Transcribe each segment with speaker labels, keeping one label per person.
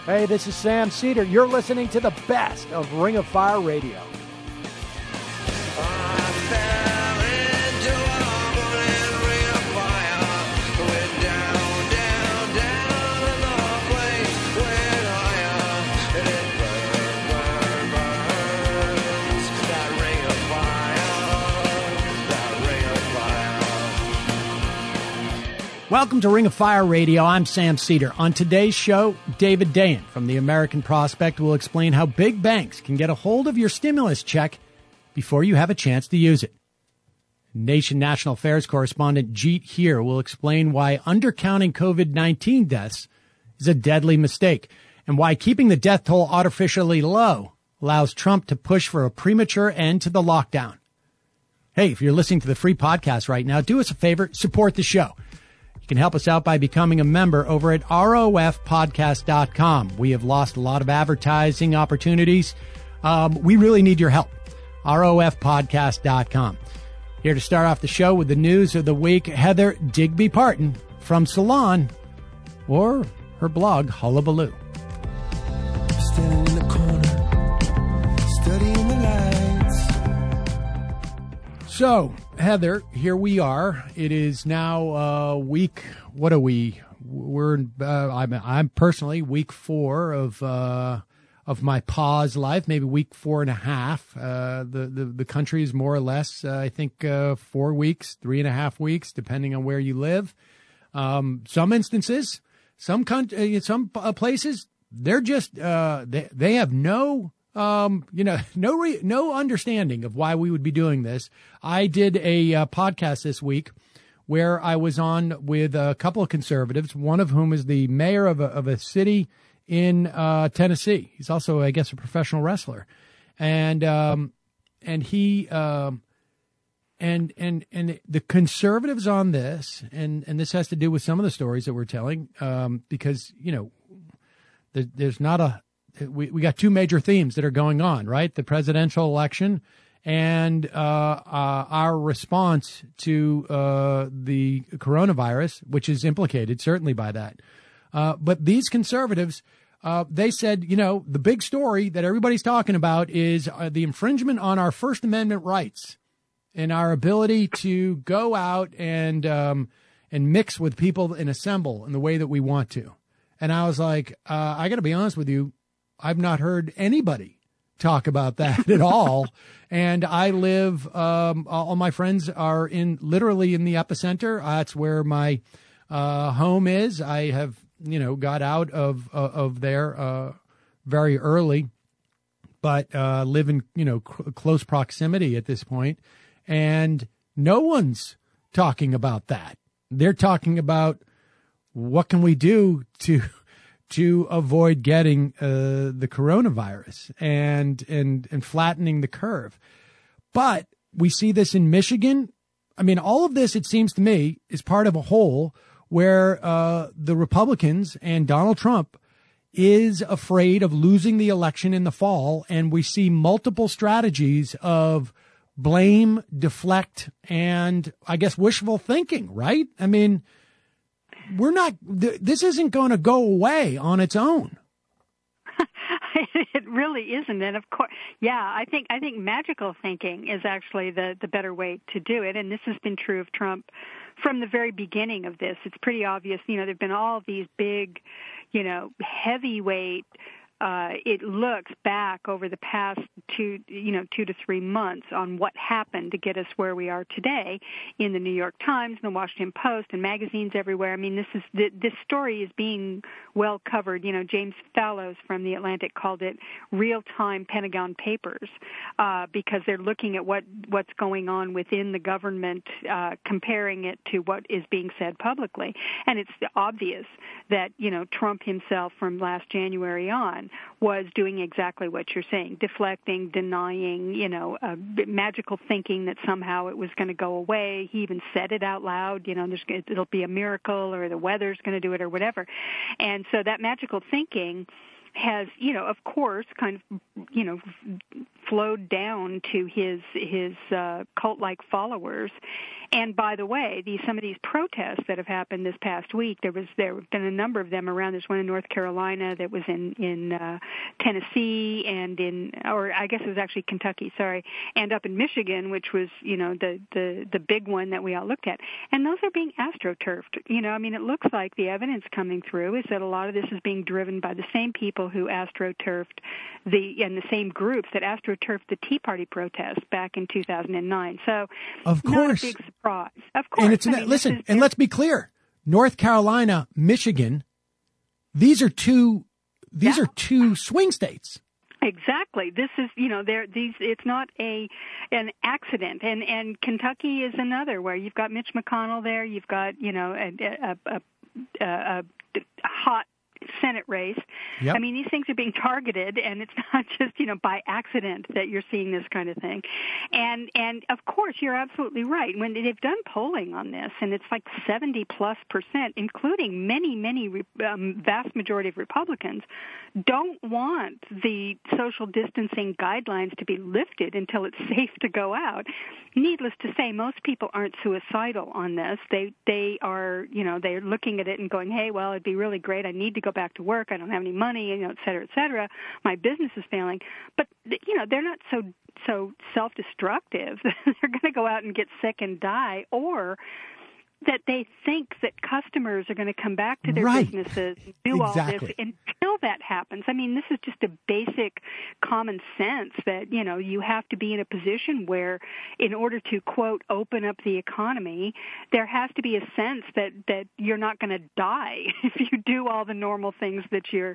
Speaker 1: Hey, this is Sam Cedar. You're listening to the best of Ring of Fire Radio. Welcome to Ring of Fire Radio. I'm Sam Cedar. On today's show, David Dayen from the American Prospect will explain how big banks can get a hold of your stimulus check before you have a chance to use it. Nation National Affairs correspondent Jeet Heer will explain why undercounting COVID-19 deaths is a deadly mistake and why keeping the death toll artificially low allows Trump to push for a premature end to the lockdown. Hey, if you're listening to the free podcast right now, do us a favor, support the show. You can help us out by becoming a member over at rofpodcast.com. We have lost a lot of advertising opportunities. We really need your help. rofpodcast.com. Here to start off the show with the news of the week, Heather Digby Parton from Salon, or her blog, Hullabaloo.
Speaker 2: Standing in the corner, studying the lights.
Speaker 1: So, Heather, here we are. It is now week. What are we? I'm personally week 4 of my pause life. Maybe week 4.5. The country is more or less, I think, 4 weeks, 3.5 weeks, depending on where you live. Some instances, some places, they're just they have no. No understanding of why we would be doing this. I did a podcast this week where I was on with a couple of conservatives, one of whom is the mayor of a city in Tennessee. He's also, I guess, a professional wrestler, and he and the conservatives on this, and this has to do with some of the stories that we're telling, because there's not a. We got 2 major themes that are going on, right? The presidential election and our response to the coronavirus, which is implicated certainly by that. But these conservatives, they said, the big story that everybody's talking about is the infringement on our First Amendment rights and our ability to go out and mix with people and assemble in the way that we want to. And I was like, I got to be honest with you. I've not heard anybody talk about that at all. And I live, all my friends are literally in the epicenter. That's where my home is. I have, got out of there very early, but live in, close proximity at this point. And no one's talking about that. They're talking about what can we do to avoid getting the coronavirus and flattening the curve. But we see this in Michigan. I mean, all of this, it seems to me, is part of a whole where the Republicans and Donald Trump is afraid of losing the election in the fall. And we see multiple strategies of blame, deflect, and I guess wishful thinking, right? I mean, this isn't going to go away on its own.
Speaker 3: It really isn't. And of course, I think magical thinking is actually the better way to do it. And this has been true of Trump from the very beginning of this. It's pretty obvious, there've been all these big, heavyweight it looks back over the past 2 to 3 months on what happened to get us where we are today in the New York Times and the Washington Post and magazines everywhere. I mean, this story is being well covered. James Fallows from The Atlantic called it real-time Pentagon Papers because they're looking at what's going on within the government, comparing it to what is being said publicly. And it's obvious that, Trump himself from last January on was doing exactly what you're saying, deflecting, denying, magical thinking that somehow it was going to go away. He even said it out loud, it'll be a miracle or the weather's going to do it or whatever. And so that magical thinking has, of course, kind of, flowed down to his cult-like followers. And by the way, some of these protests that have happened this past week, there have been a number of them around. There's one in North Carolina, that was in Tennessee, and I guess it was actually Kentucky, sorry, and up in Michigan, which was the big one that we all looked at. And those are being astroturfed. I mean, it looks like the evidence coming through is that a lot of this is being driven by the same people who astroturfed the same groups that astroturfed the Tea Party protests back in 2009. So,
Speaker 1: of course,
Speaker 3: not a big surprise. Of course.
Speaker 1: And let's be clear: North Carolina, Michigan, these are two swing states.
Speaker 3: Exactly. This is, it's not an accident. And Kentucky is another, where you've got Mitch McConnell there. You've got, a hot Senate race.
Speaker 1: Yep.
Speaker 3: I mean, these things are being targeted, and it's not just, by accident that you're seeing this kind of thing. And of course, you're absolutely right. When they've done polling on this, and it's like 70+%, including many, vast majority of Republicans, don't want the social distancing guidelines to be lifted until it's safe to go out. Needless to say, most people aren't suicidal on this. They are, they're looking at it and going, hey, well, it'd be really great. I need to go back to work. I don't have any money, et cetera, et cetera. My business is failing. But, they're not so self-destructive. They're going to go out and get sick and die, or that they think that customers are going to come back to their businesses and do all this until that happens. I mean, this is just a basic common sense that, you have to be in a position where, in order to, quote, open up the economy, there has to be a sense that you're not going to die if you do all the normal things that you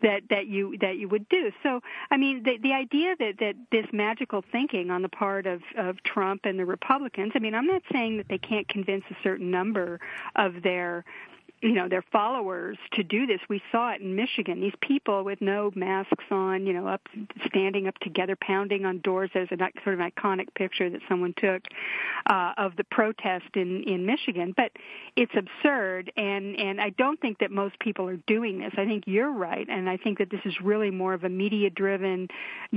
Speaker 3: would do. So, I mean, the idea that this magical thinking on the part of Trump and the Republicans, I mean, I'm not saying that they can't convince a certain number of their followers to do this. We saw it in Michigan. These people with no masks on, standing up together, pounding on doors. There's a sort of iconic picture that someone took of the protest in Michigan. But it's absurd, and I don't think that most people are doing this. I think you're right, and I think that this is really more of a media-driven,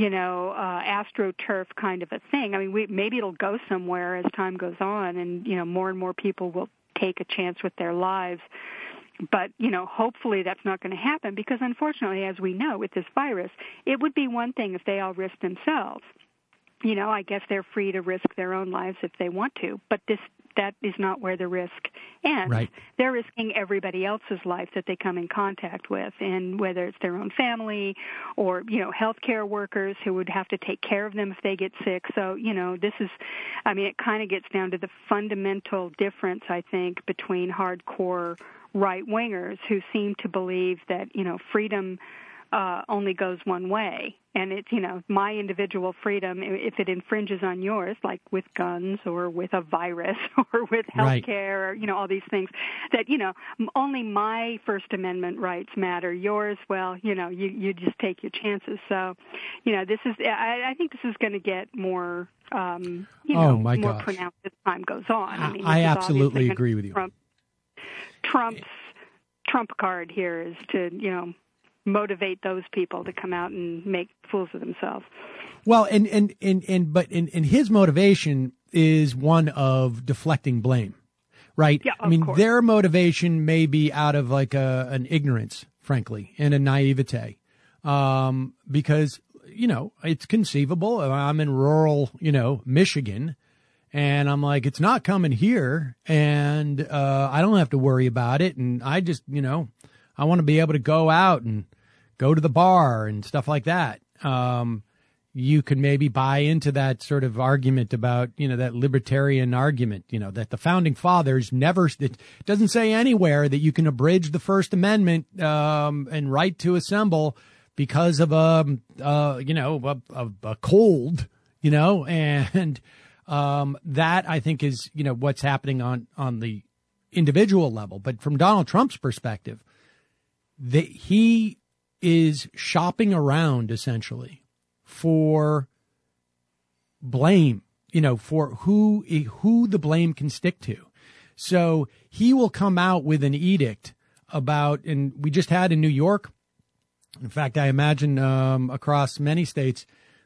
Speaker 3: astroturf kind of a thing. I mean, maybe it'll go somewhere as time goes on, and, more and more people will take a chance with their lives. But, hopefully that's not going to happen, because unfortunately, as we know with this virus, it would be one thing if they all risk themselves. I guess they're free to risk their own lives if they want to, but that is not where the risk ends.
Speaker 1: Right.
Speaker 3: They're risking everybody else's life that they come in contact with, and whether it's their own family or, healthcare workers who would have to take care of them if they get sick. So, this is, it kind of gets down to the fundamental difference, I think, between hardcore right-wingers who seem to believe that, freedom only goes one way. And it's, my individual freedom, if it infringes on yours, like with guns or with a virus or with health care, or, all these things, that, only my First Amendment rights matter. Yours, well, you just take your chances. So, this is, I think this is going to get more, more pronounced as time goes on.
Speaker 1: I absolutely agree with you.
Speaker 3: Trump's trump card here is to, motivate those people to come out and make fools of themselves.
Speaker 1: Well, and his motivation is one of deflecting blame, right?
Speaker 3: Yeah,
Speaker 1: I mean,
Speaker 3: course.
Speaker 1: Their motivation may be out of like an ignorance, frankly, and a naivete, because it's conceivable. I'm in rural, Michigan, and I'm like, it's not coming here, and I don't have to worry about it, and I just, I want to be able to go out and go to the bar and stuff like that. You could maybe buy into that sort of argument about, that libertarian argument, that the founding fathers it doesn't say anywhere that you can abridge the First Amendment and right to assemble because of a cold, and that I think is, what's happening on the individual level. But from Donald Trump's perspective, he is shopping around essentially for blame, for who the blame can stick to. So he will come out with an edict about, and we just had in New York, in fact, I imagine across many states,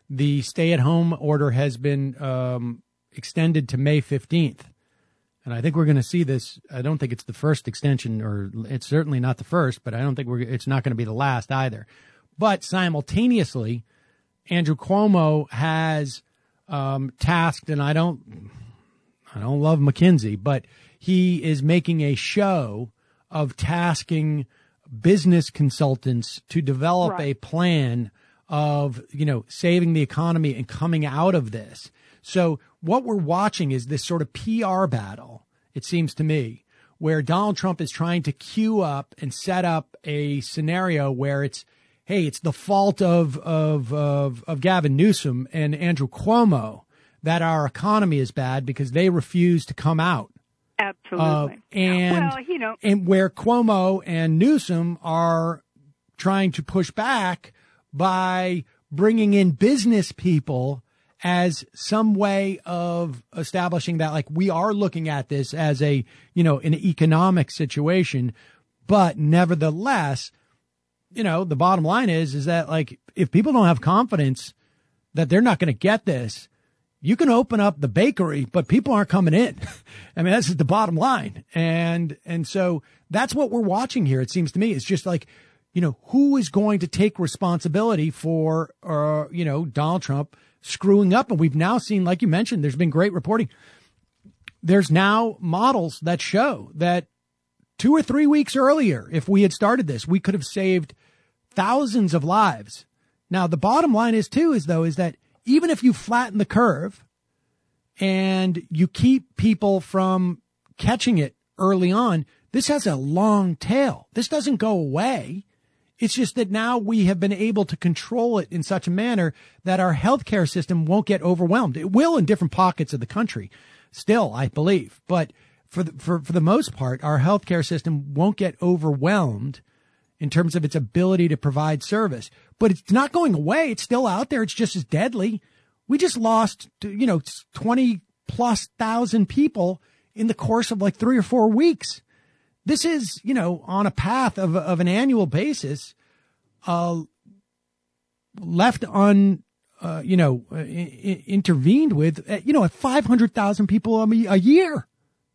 Speaker 1: the stay-at-home order has been extended to May 15th. And I think we're going to see this. I don't think it's the first extension, or it's certainly not the first, but I don't think it's not going to be the last either. But simultaneously, Andrew Cuomo has tasked, and I don't love McKinsey, but he is making a show of tasking business consultants to develop a plan of, saving the economy and coming out of this. So what we're watching is this sort of PR battle, it seems to me, where Donald Trump is trying to queue up and set up a scenario where it's the fault of Gavin Newsom and Andrew Cuomo that our economy is bad because they refuse to come out.
Speaker 3: Absolutely.
Speaker 1: And where Cuomo and Newsom are trying to push back by bringing in business people as some way of establishing that, like, we are looking at this as an economic situation, but nevertheless, the bottom line is that, like, if people don't have confidence that they're not going to get this, you can open up the bakery, but people aren't coming in. I mean, that's the bottom line. And so that's what we're watching here. It seems to me it's just like, who is going to take responsibility for, Donald Trump screwing up? And we've now seen, like you mentioned, there's been great reporting. There's now models that show that 2 or 3 weeks earlier, if we had started this, we could have saved thousands of lives. Now, the bottom line is that even if you flatten the curve and you keep people from catching it early on, this has a long tail. This doesn't go away. It's just that now we have been able to control it in such a manner that our healthcare system won't get overwhelmed. It will in different pockets of the country still, I believe. But for the most part, our healthcare system won't get overwhelmed in terms of its ability to provide service. But it's not going away. It's still out there. It's just as deadly. We just lost, 20,000+ people in the course of like 3 or 4 weeks. This is, on a path of an annual basis, left intervened with, at 500,000 people a year.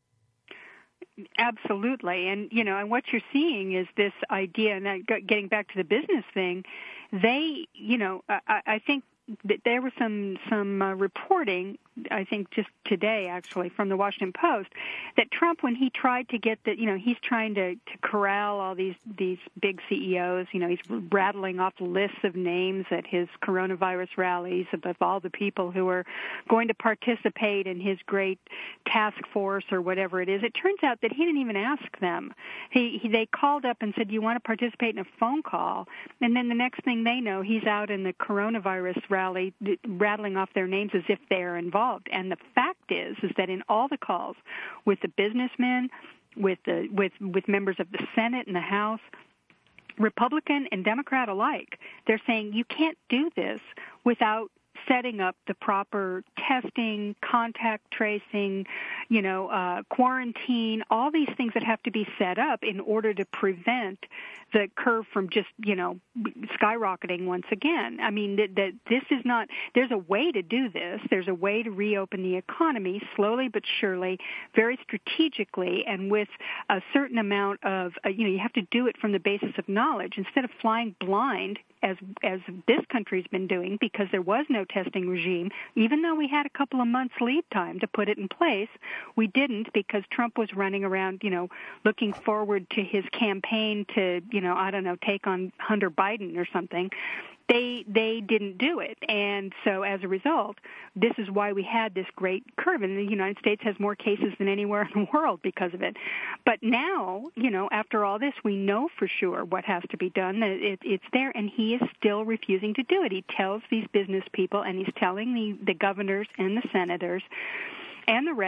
Speaker 3: Absolutely. And, and what you're seeing is this idea, and getting back to the business thing, they, I think that there was some reporting, I think just today actually, from the Washington Post, that Trump, when he tried to get he's trying to corral all these big CEOs, he's rattling off lists of names at his coronavirus rallies of all the people who are going to participate in his great task force or whatever it is. It turns out that he didn't even ask them. They called up and said, "Do you want to participate in a phone call?" And then the next thing they know, he's out in the coronavirus rally rattling off their names as if they're involved. And the fact is that in all the calls with the businessmen, with members of the Senate and the House, Republican and Democrat alike, they're saying you can't do this without setting up the proper testing, contact tracing, quarantine, all these things that have to be set up in order to prevent the curve from just, skyrocketing once again. I mean, that this is not, there's a way to do this. There's a way to reopen the economy slowly but surely, very strategically, and with a certain amount of, you have to do it from the basis of knowledge instead of flying blind as this country's been doing, because there was no testing regime. Even though we had a couple of months lead time to put it in place, we didn't, because Trump was running around, looking forward to his campaign to, take on Hunter Biden or something. They didn't do it. And so as a result, this is why we had this great curve. And the United States has more cases than anywhere in the world because of it. But now, after all this, we know for sure what has to be done. It's there, and he is still refusing to do it. He tells these business people, and he's telling the governors and the senators and the rest,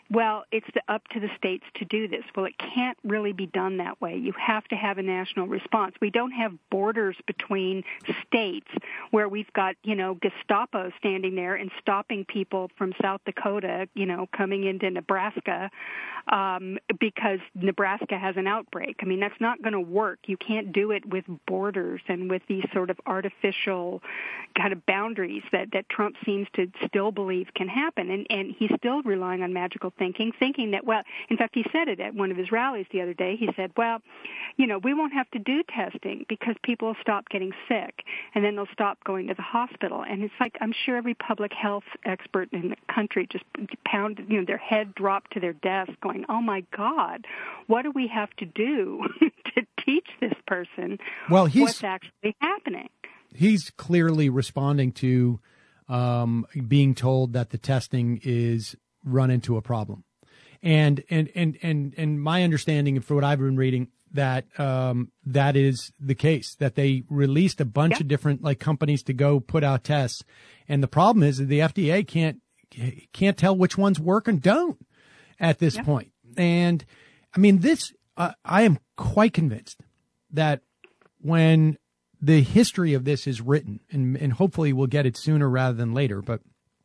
Speaker 3: well, it's up to the states to do this. Well, it can't really be done that way. You have to have a national response. We don't have borders between states where we've got, Gestapo standing there and stopping people from South Dakota, coming into Nebraska because Nebraska has an outbreak. I mean, that's not going to work. You can't do it with borders and with these sort of artificial kind of boundaries that Trump seems to still believe can happen. And he's still relying on magical thinking that, well, in fact, he said it at one of his rallies the other day. He said, well, we won't have to do testing because people will stop getting sick and then they'll stop going to the hospital. And it's like, I'm sure every public health expert in the country just pounded, their head dropped to their desk going, oh my God, what do we have to do to teach this person what's actually happening?
Speaker 1: He's clearly responding to being told that the testing is run into a problem. And my understanding, for what I've been reading, that that is the case, that they released a bunch of different companies to go put out tests. And the problem is that the FDA can't tell which ones work and don't at this point. And I mean, I am quite convinced that when the history of this is written, and hopefully we'll get it sooner rather than later, but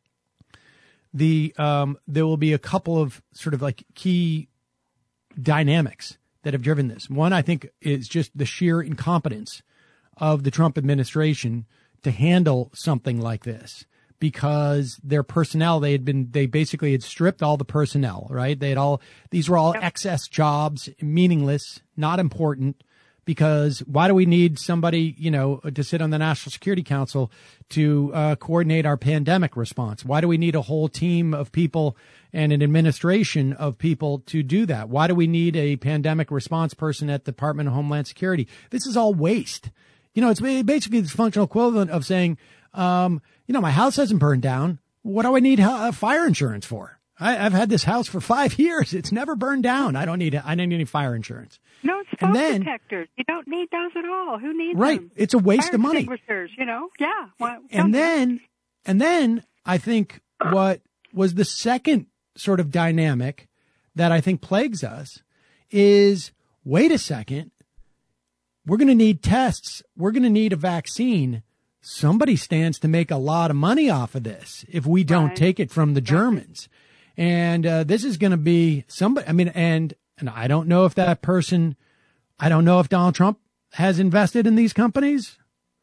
Speaker 1: there will be a couple of sort of key dynamics that have driven this. One, I think, is just the sheer incompetence of the Trump administration to handle something like this, because their personnel, they basically had stripped all the personnel, right? These were all excess jobs, meaningless, not important. Because why do we need somebody, to sit on the National Security Council to coordinate our pandemic response? Why do we need a whole team of people and an administration of people to do that? Why do we need a pandemic response person at the Department of Homeland Security? This is all waste. It's basically the functional equivalent of saying, my house hasn't burned down. What do I need fire insurance for? I've had this house for 5 years. It's never burned down. I don't need any fire insurance.
Speaker 3: No, it's smoke detectors. You don't need those at all. Who needs them?
Speaker 1: Right. It's a waste
Speaker 3: fire
Speaker 1: of money.
Speaker 3: Extinguishers, Yeah. Well,
Speaker 1: and then I think what was the second sort of dynamic that I think plagues us is, wait a second, we're going to need tests. We're going to need a vaccine. Somebody stands to make a lot of money off of this if we don't take it from the Germans. And this is going to be somebody, and I don't know if that person, I don't know if Donald Trump has invested in these companies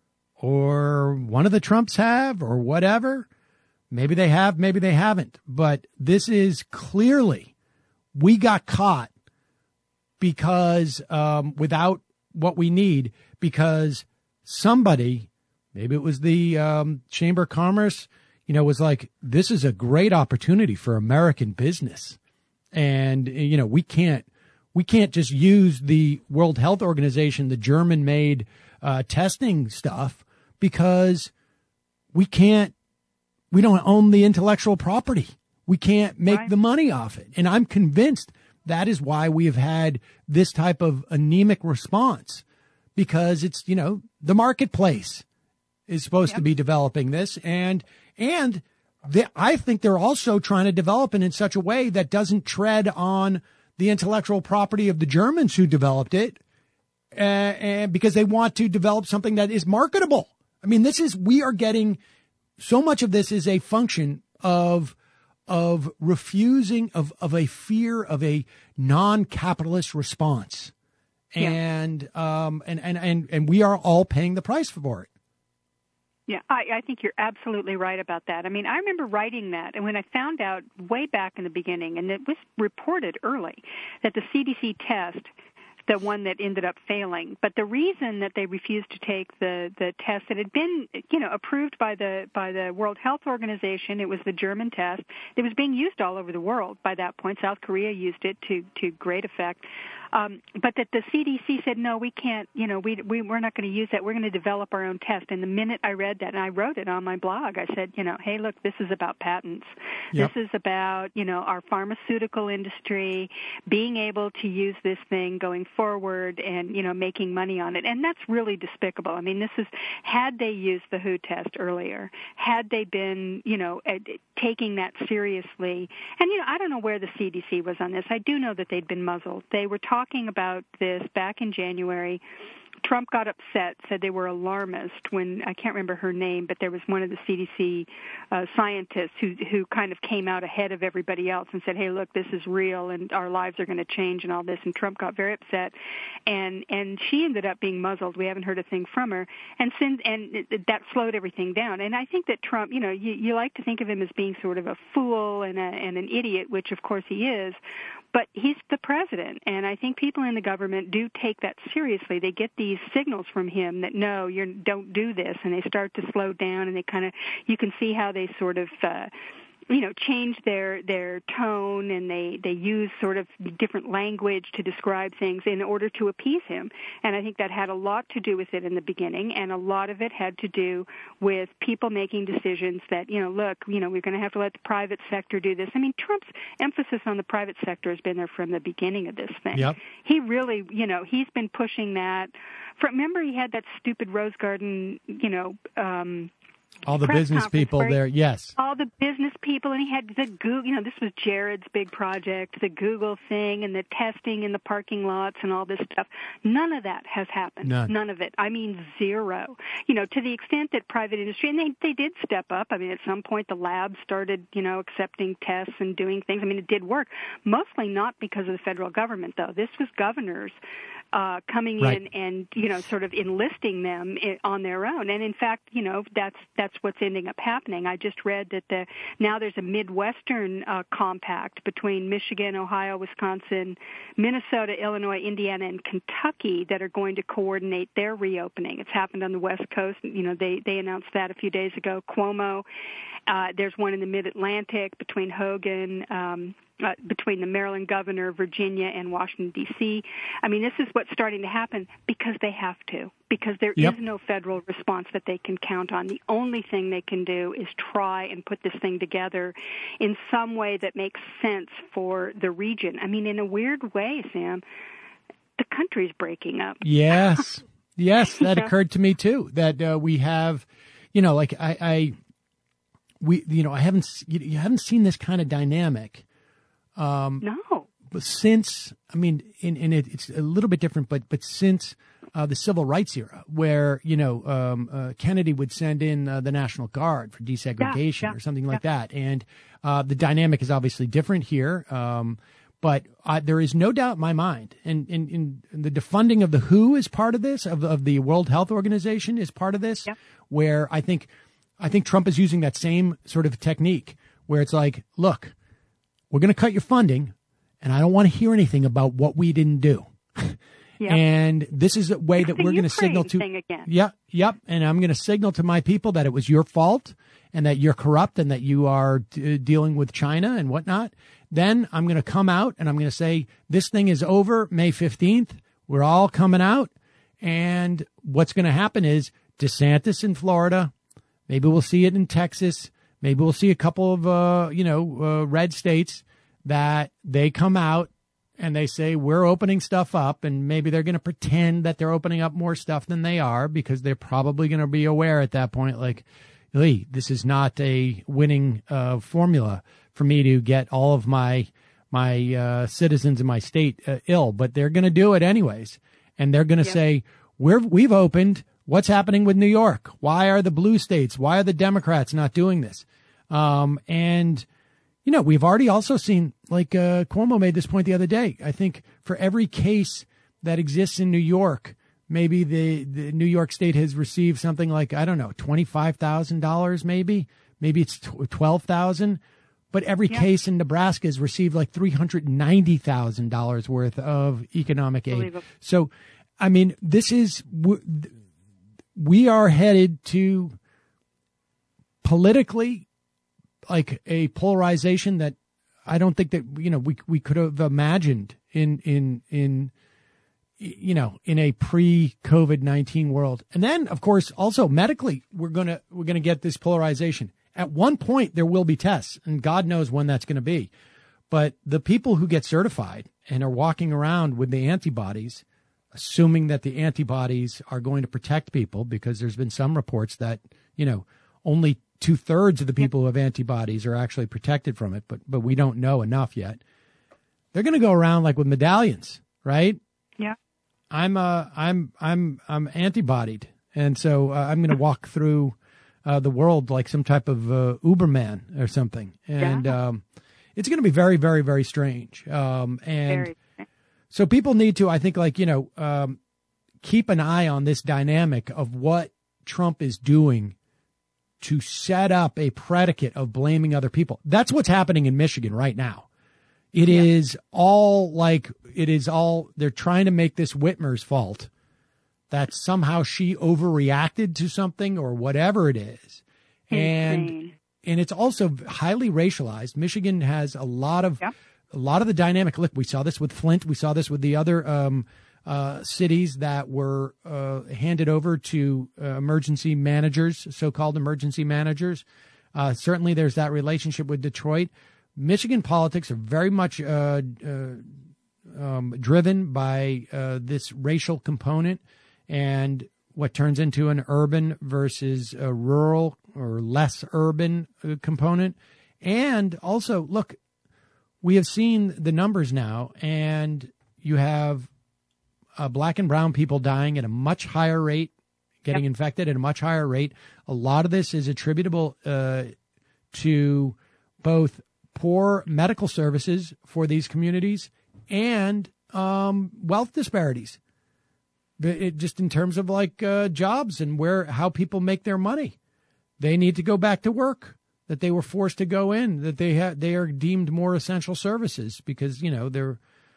Speaker 1: or one of the Trumps have or whatever. Maybe they have, maybe they haven't. But this is clearly, we got caught because without what we need, because somebody, maybe it was the Chamber of Commerce, was like, this is a great opportunity for American business. And, we can't just use the World Health Organization, the German-made testing stuff, because we don't own the intellectual property. We can't make the money off it. And I'm convinced that is why we have had this type of anemic response, because it's, the marketplace is supposed to be developing this. And I think they're also trying to develop it in such a way that doesn't tread on the intellectual property of the Germans who developed it, and because they want to develop something that is marketable. I mean, we are getting so much of this is a function of refusing of a fear of a non-capitalist response. And we are all paying the price for it.
Speaker 3: Yeah, I think you're absolutely right about that. I mean, I remember writing that, and when I found out way back in the beginning, and it was reported early, that the CDC test, the one that ended up failing, but the reason that they refused to take the test that had been, approved by the World Health Organization, it was the German test. It was being used all over the world by that point. South Korea used it to great effect. But that the CDC said, no, we can't, we're not going to use that. We're going to develop our own test. And the minute I read that, and I wrote it on my blog, I said, hey, look, this is about patents. Yep. This is about, our pharmaceutical industry being able to use this thing going forward and, making money on it. And that's really despicable. I mean, had they used the WHO test earlier, had they been, taking that seriously, and, I don't know where the CDC was on this. I do know that they'd been muzzled. They were talking about this back in January. Trump got upset, said they were alarmist when, I can't remember her name, but there was one of the CDC scientists who kind of came out ahead of everybody else and said, hey, look, this is real and our lives are going to change and all this. And Trump got very upset, and she ended up being muzzled. We haven't heard a thing from her. And that slowed everything down. And I think that Trump, you like to think of him as being sort of a fool and an idiot, which of course he is. But he's the president, and I think people in the government do take that seriously. They get these signals from him that, no, don't do this, and they start to slow down, and you can see how they sort of change their tone, and they use sort of different language to describe things in order to appease him. And I think that had a lot to do with it in the beginning, and a lot of it had to do with people making decisions that, look, we're going to have to let the private sector do this. I mean, Trump's emphasis on the private sector has been there from the beginning of this thing.
Speaker 1: Yep.
Speaker 3: He really, he's been pushing that. Remember, he had that stupid Rose Garden,
Speaker 1: all the business people there, yes.
Speaker 3: All the business people, and he had the Google, this was Jared's big project, the Google thing and the testing in the parking lots and all this stuff. None of that has happened. None of it. I mean, zero. To the extent that private industry, and they did step up. I mean, at some point the labs started, accepting tests and doing things. I mean, it did work. Mostly not because of the federal government, though. This was governors coming
Speaker 1: right.
Speaker 3: in and, sort of enlisting them on their own. And in fact, that's what's ending up happening. I just read that now there's a Midwestern compact between Michigan, Ohio, Wisconsin, Minnesota, Illinois, Indiana, and Kentucky that are going to coordinate their reopening. It's happened on the West Coast. They announced that a few days ago. Cuomo. There's one in the Mid-Atlantic between Hogan, between the Maryland governor, Virginia, and Washington, D.C. I mean, this is what's starting to happen because they have to, because there is no federal response that they can count on. The only thing they can do is try and put this thing together in some way that makes sense for the region. I mean, in a weird way, Sam, the country's breaking up.
Speaker 1: Yes. Yes, that occurred to me, too, that we have, you haven't seen this kind of dynamic.
Speaker 3: No.
Speaker 1: But since, I mean, it's a little bit different, but since the civil rights era, where, Kennedy would send in the National Guard for desegregation or something like that. And the dynamic is obviously different here. But there is no doubt in my mind, and the defunding of the WHO is part of this, of the World Health Organization is part of this, where I think Trump is using that same sort of technique where it's like, look, we're going to cut your funding, and I don't want to hear anything about what we didn't do. Yep. And this is a way that we're going to signal to, and I'm going to signal to my people that it was your fault and that you're corrupt and that you are dealing with China and whatnot. Then I'm going to come out and I'm going to say, this thing is over May 15th. We're all coming out. And what's going to happen is DeSantis in Florida, maybe we'll see it in Texas. Maybe we'll see a couple of, red states that they come out and they say, we're opening stuff up. And maybe they're going to pretend that they're opening up more stuff than they are because they're probably going to be aware at that point, like, Lee, this is not a winning formula for me to get all of my citizens in my state ill. But they're going to do it anyways. And they're going to say, we've opened. What's happening with New York? Why are the blue states? Why are the Democrats not doing this? And, we've already also seen, like Cuomo made this point the other day. I think for every case that exists in New York, maybe the New York State has received something like, I don't know, $25,000 maybe. Maybe it's $12,000. But every case in Nebraska has received like $390,000 worth of economic aid. So, I mean, this is... We are headed to politically like a polarization that I don't think that, we could have imagined in a pre-COVID-19 world. And then, of course, also medically, we're going to get this polarization. At one point, there will be tests, and God knows when that's going to be. But the people who get certified and are walking around with the antibodies, assuming that the antibodies are going to protect people, because there's been some reports that, only 2/3 of the people who have antibodies are actually protected from it, but we don't know enough yet. They're going to go around like with medallions, right?
Speaker 3: Yeah.
Speaker 1: I'm antibodied, and so I'm going to walk through the world like some type of Uberman or something, and it's going to be very, very, very strange. And so people need to, I think, keep an eye on this dynamic of what Trump is doing to set up a predicate of blaming other people. That's what's happening in Michigan right now. It is all they're trying to make this Whitmer's fault, that somehow she overreacted to something or whatever it is. And it's also highly racialized. Michigan has a lot of the dynamic. Look, we saw this with Flint. We saw this with the other cities that were handed over to emergency managers, so-called emergency managers. Certainly there's that relationship with Detroit. Michigan politics are very much driven by this racial component and what turns into an urban versus a rural or less urban component. And also, look, we have seen the numbers now, and you have black and brown people dying at a much higher rate, getting infected at a much higher rate. A lot of this is attributable to both poor medical services for these communities and wealth disparities. Just in terms of jobs and how people make their money. They need to go back to work, that they were forced to go in, that they are deemed more essential services because, they're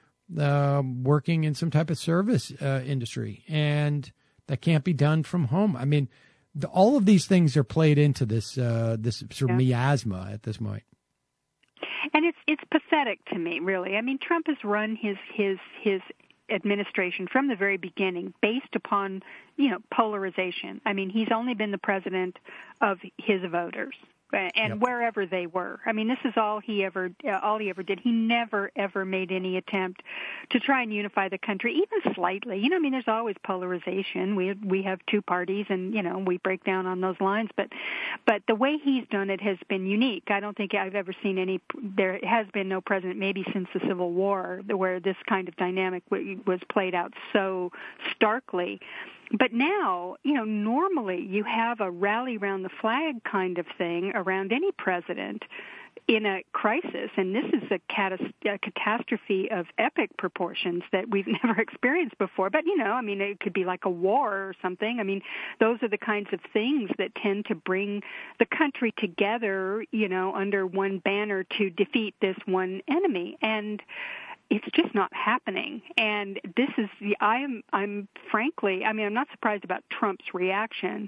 Speaker 1: working in some type of service industry, and that can't be done from home. I mean, all of these things are played into this sort of miasma at this point.
Speaker 3: And it's pathetic to me, really. I mean, Trump has run his administration from the very beginning based upon, polarization. I mean, he's only been the president of his voters and wherever they were. I mean, this is all he ever did. He never, ever made any attempt to try and unify the country, even slightly. There's always polarization. We have two parties, and, we break down on those lines. But the way he's done it has been unique. I don't think I've ever seen there has been no president, maybe since the Civil War, where this kind of dynamic was played out so starkly. But now, normally you have a rally around the flag kind of thing around any president in a crisis, and this is a catastrophe of epic proportions that we've never experienced before. But, it could be like a war or something. I mean, those are the kinds of things that tend to bring the country together, under one banner to defeat this one enemy. And it's just not happening. And this is I'm frankly, I'm not surprised about Trump's reaction.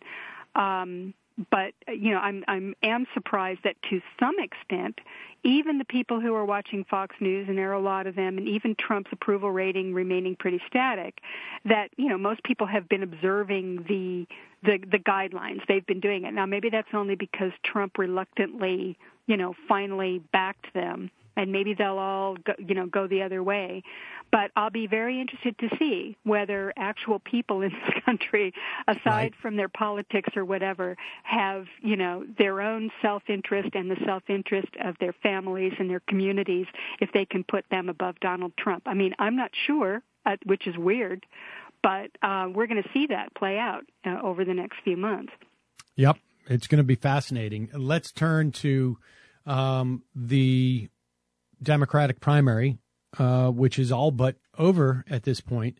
Speaker 3: But I'm surprised that to some extent, even the people who are watching Fox News, and there are a lot of them, and even Trump's approval rating remaining pretty static, that, most people have been observing the guidelines. They've been doing it. Now, maybe that's only because Trump reluctantly, finally backed them. And maybe they'll all go the other way. But I'll be very interested to see whether actual people in this country, aside from their politics or whatever, have, their own self-interest and the self-interest of their families and their communities, if they can put them above Donald Trump. I mean, I'm not sure, which is weird, but we're going to see that play out over the next few months.
Speaker 1: Yep. It's going to be fascinating. Let's turn to the Democratic primary, which is all but over at this point.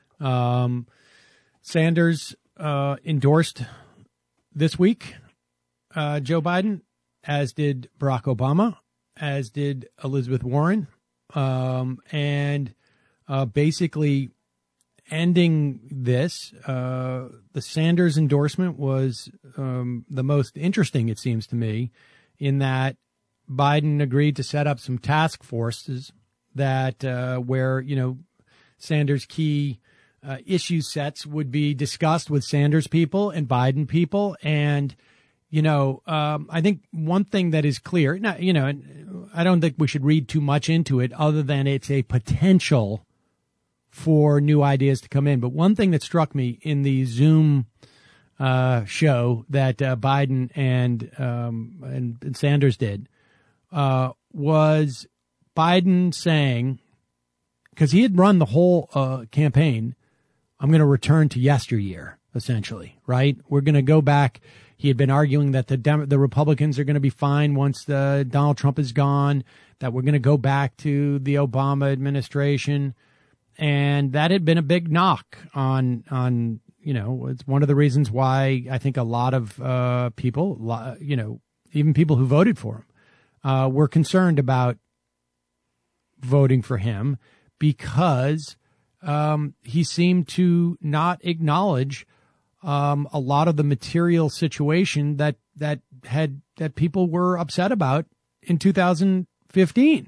Speaker 1: Sanders endorsed this week Joe Biden, as did Barack Obama, as did Elizabeth Warren, and basically ending this. The Sanders endorsement was the most interesting, it seems to me, in that Biden agreed to set up some task forces that where, Sanders' key issue sets would be discussed with Sanders people and Biden people. And, I think one thing that is clear, now, I don't think we should read too much into it other than it's a potential for new ideas to come in. But one thing that struck me in the Zoom show that Biden and Sanders did was Biden saying, because he had run the whole campaign, I'm going to return to yesteryear, essentially, right? We're going to go back. He had been arguing that the Republicans are going to be fine once Donald Trump is gone, that we're going to go back to the Obama administration. And that had been a big knock on it's one of the reasons why I think a lot of people, even people who voted for him, were concerned about voting for him because he seemed to not acknowledge a lot of the material situation that people were upset about in 2015.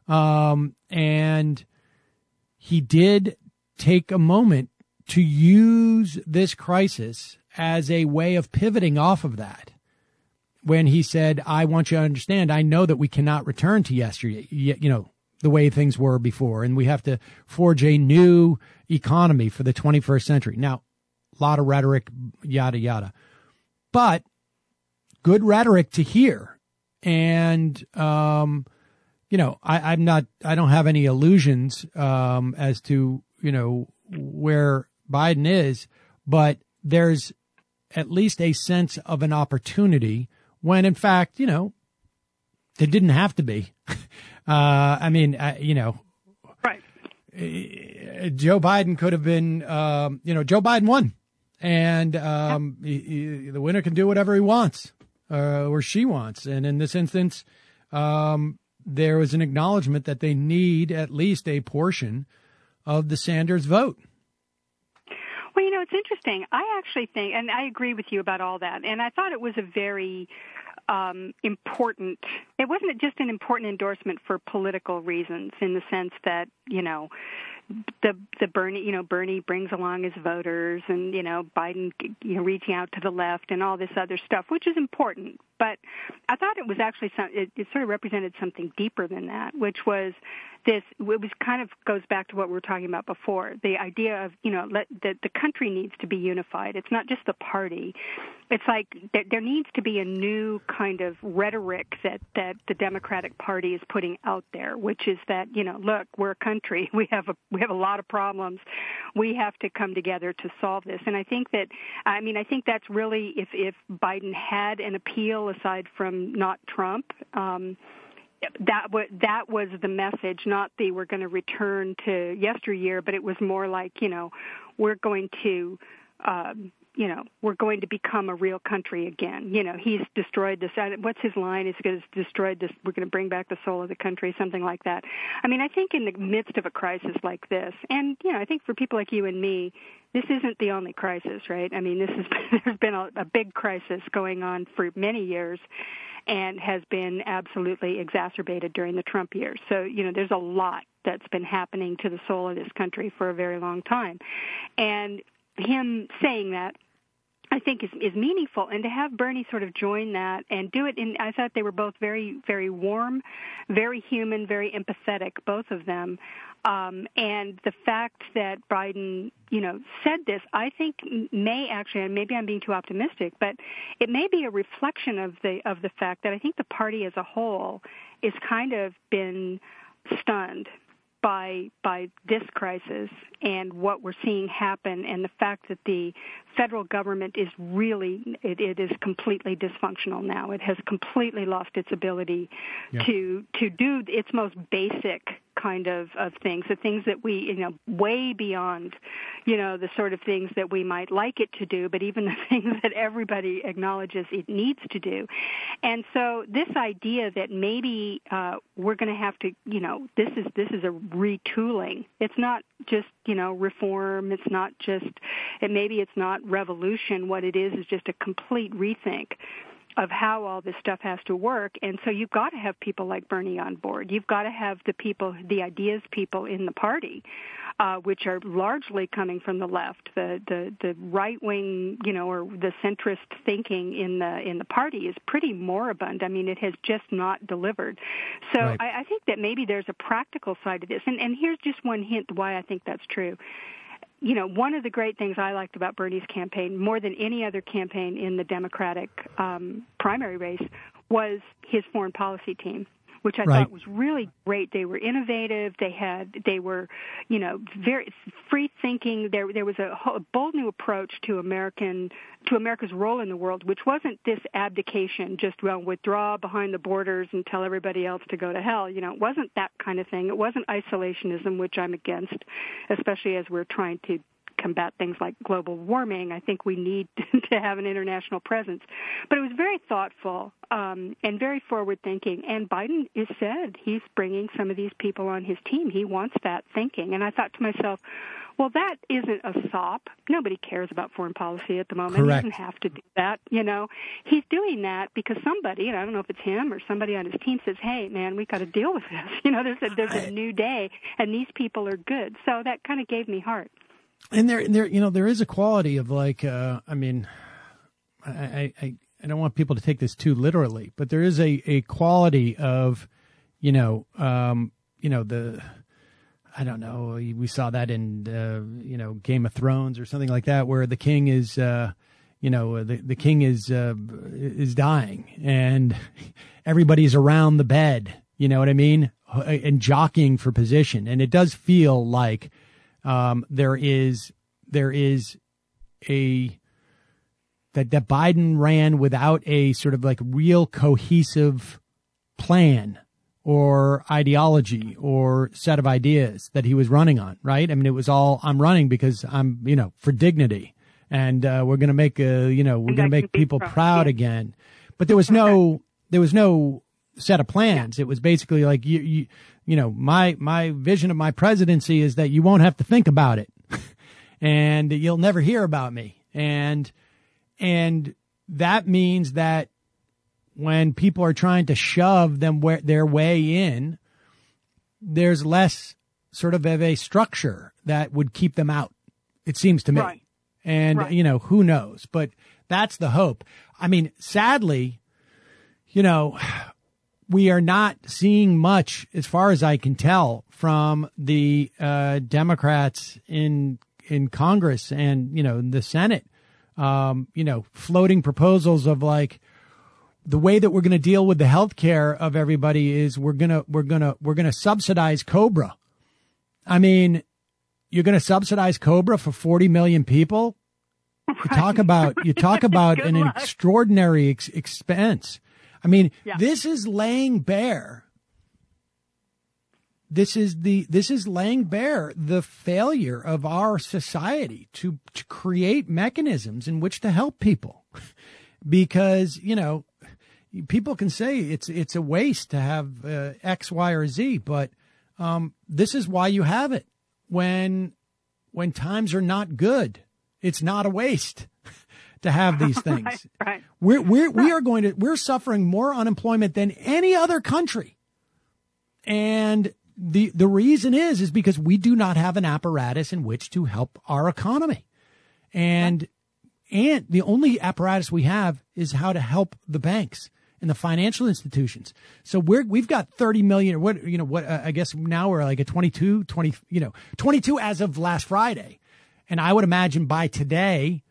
Speaker 1: And he did take a moment to use this crisis as a way of pivoting off of that. When he said, I want you to understand, I know that we cannot return to yesterday, the way things were before, and we have to forge a new economy for the 21st century. Now, a lot of rhetoric, yada, yada. But good rhetoric to hear. And, I don't have any illusions as to, where Biden is, but there's at least a sense of an opportunity when, in fact, there didn't have to be.
Speaker 3: Right.
Speaker 1: Joe Biden could have been, Joe Biden won. And the winner can do whatever he wants or she wants. And in this instance, there was an acknowledgement that they need at least a portion of the Sanders vote.
Speaker 3: Well, it's interesting. I actually think, and I agree with you about all that, and I thought it was a very important, it wasn't just an important endorsement for political reasons in the sense that, the Bernie brings along his voters and, Biden, reaching out to the left and all this other stuff, which is important. But I thought it was actually it sort of represented something deeper than that, which was this. It was kind of goes back to what we were talking about before. The idea of that the country needs to be unified. It's not just the party. It's like there needs to be a new kind of rhetoric that the Democratic Party is putting out there, which is that look, we're a country. We have a lot of problems. We have to come together to solve this. And I think that's really if Biden had an appeal aside from not Trump, that was the message. Not we're going to return to yesteryear, but it was more like we're going to. We're going to become a real country again. He's destroyed this. What's his line? He's going to destroy this. We're going to bring back the soul of the country, something like that. I think in the midst of a crisis like this, and, I think for people like you and me, this isn't the only crisis, right? There's been a big crisis going on for many years and has been absolutely exacerbated during the Trump years. So, there's a lot that's been happening to the soul of this country for a very long time. And him saying that, I think, is meaningful. And to have Bernie sort of join that and do it I thought they were both very, very warm, very human, very empathetic, both of them. And the fact that Biden, said this, I think may actually, and maybe I'm being too optimistic, but it may be a reflection of the fact that I think the party as a whole is kind of been stunned by this crisis and what we're seeing happen, and the fact that the federal government is really, it is completely dysfunctional now. It has completely lost its ability to do its most basic kind of things, the things that we, way beyond, the sort of things that we might like it to do, but even the things that everybody acknowledges it needs to do. And so this idea that maybe we're going to have to, this is a retooling. It's not just, reform. It's not just, maybe it's not revolution. What it is just a complete rethink. how all this stuff has to work. And so you've got to have people like Bernie on board. You've got to have the ideas people in the party, which are largely coming from the left. The right wing, or the centrist thinking in the party is pretty moribund. I mean, it has just not delivered. So
Speaker 1: right.
Speaker 3: I think that maybe there's a practical side to this. And here's just one hint why I think that's true. One of the great things I liked about Bernie's campaign, more than any other campaign in the Democratic primary race, was his foreign policy team, which I
Speaker 1: right.
Speaker 3: thought was really great. They were innovative. They were, very free thinking. There was a bold new approach to America's role in the world, which wasn't this abdication, just withdraw behind the borders and tell everybody else to go to hell. It wasn't that kind of thing. It wasn't isolationism, which I'm against, especially as we're trying to combat things like global warming. I think we need to have an international presence. But it was very thoughtful and very forward-thinking. And Biden has said he's bringing some of these people on his team. He wants that thinking. And I thought to myself, well, that isn't a sop. Nobody cares about foreign policy at the moment.
Speaker 1: Correct.
Speaker 3: He doesn't have to do that. He's doing that because somebody, I don't know if it's him or somebody on his team, says, hey, man, we got to deal with this. There's a new day, and these people are good. So that kind of gave me heart.
Speaker 1: And there is a quality of like, I don't want people to take this too literally, but there is a quality of, I don't know, we saw that in, Game of Thrones or something like that, where the king is, the king is dying and everybody's around the bed, you know what I mean? And jockeying for position. And it does feel like, there is that Biden ran without a sort of like real cohesive plan or ideology or set of ideas that he was running on, right? I mean, it was all, I'm running because I'm, for dignity, and we're going to make we're going to make people proud again. But there was no set of plans. It was basically like my vision of my presidency is that you won't have to think about it and you'll never hear about me. And that means that when people are trying to shove their way in, there's less sort of a structure that would keep them out, it seems to me.
Speaker 3: Right.
Speaker 1: And,
Speaker 3: right.
Speaker 1: Who knows, but that's the hope. I mean, sadly, we are not seeing much, as far as I can tell, from the Democrats in Congress and the Senate. Floating proposals of like the way that we're going to deal with the health care of everybody is we're gonna subsidize Cobra. I mean, you're going to subsidize Cobra for 40 million people. Right. You talk about an extraordinary expense. I mean, This is laying bare. This is laying bare the failure of our society to create mechanisms in which to help people, because people can say it's a waste to have X, Y, or Z, but this is why you have it. When times are not good, it's not a waste to have these things.
Speaker 3: Right.
Speaker 1: We're suffering more unemployment than any other country. And the reason is because we do not have an apparatus in which to help our economy. And the only apparatus we have is how to help the banks and the financial institutions. So we've got 30 million, I guess now we're like at 22 as of last Friday. And I would imagine by today,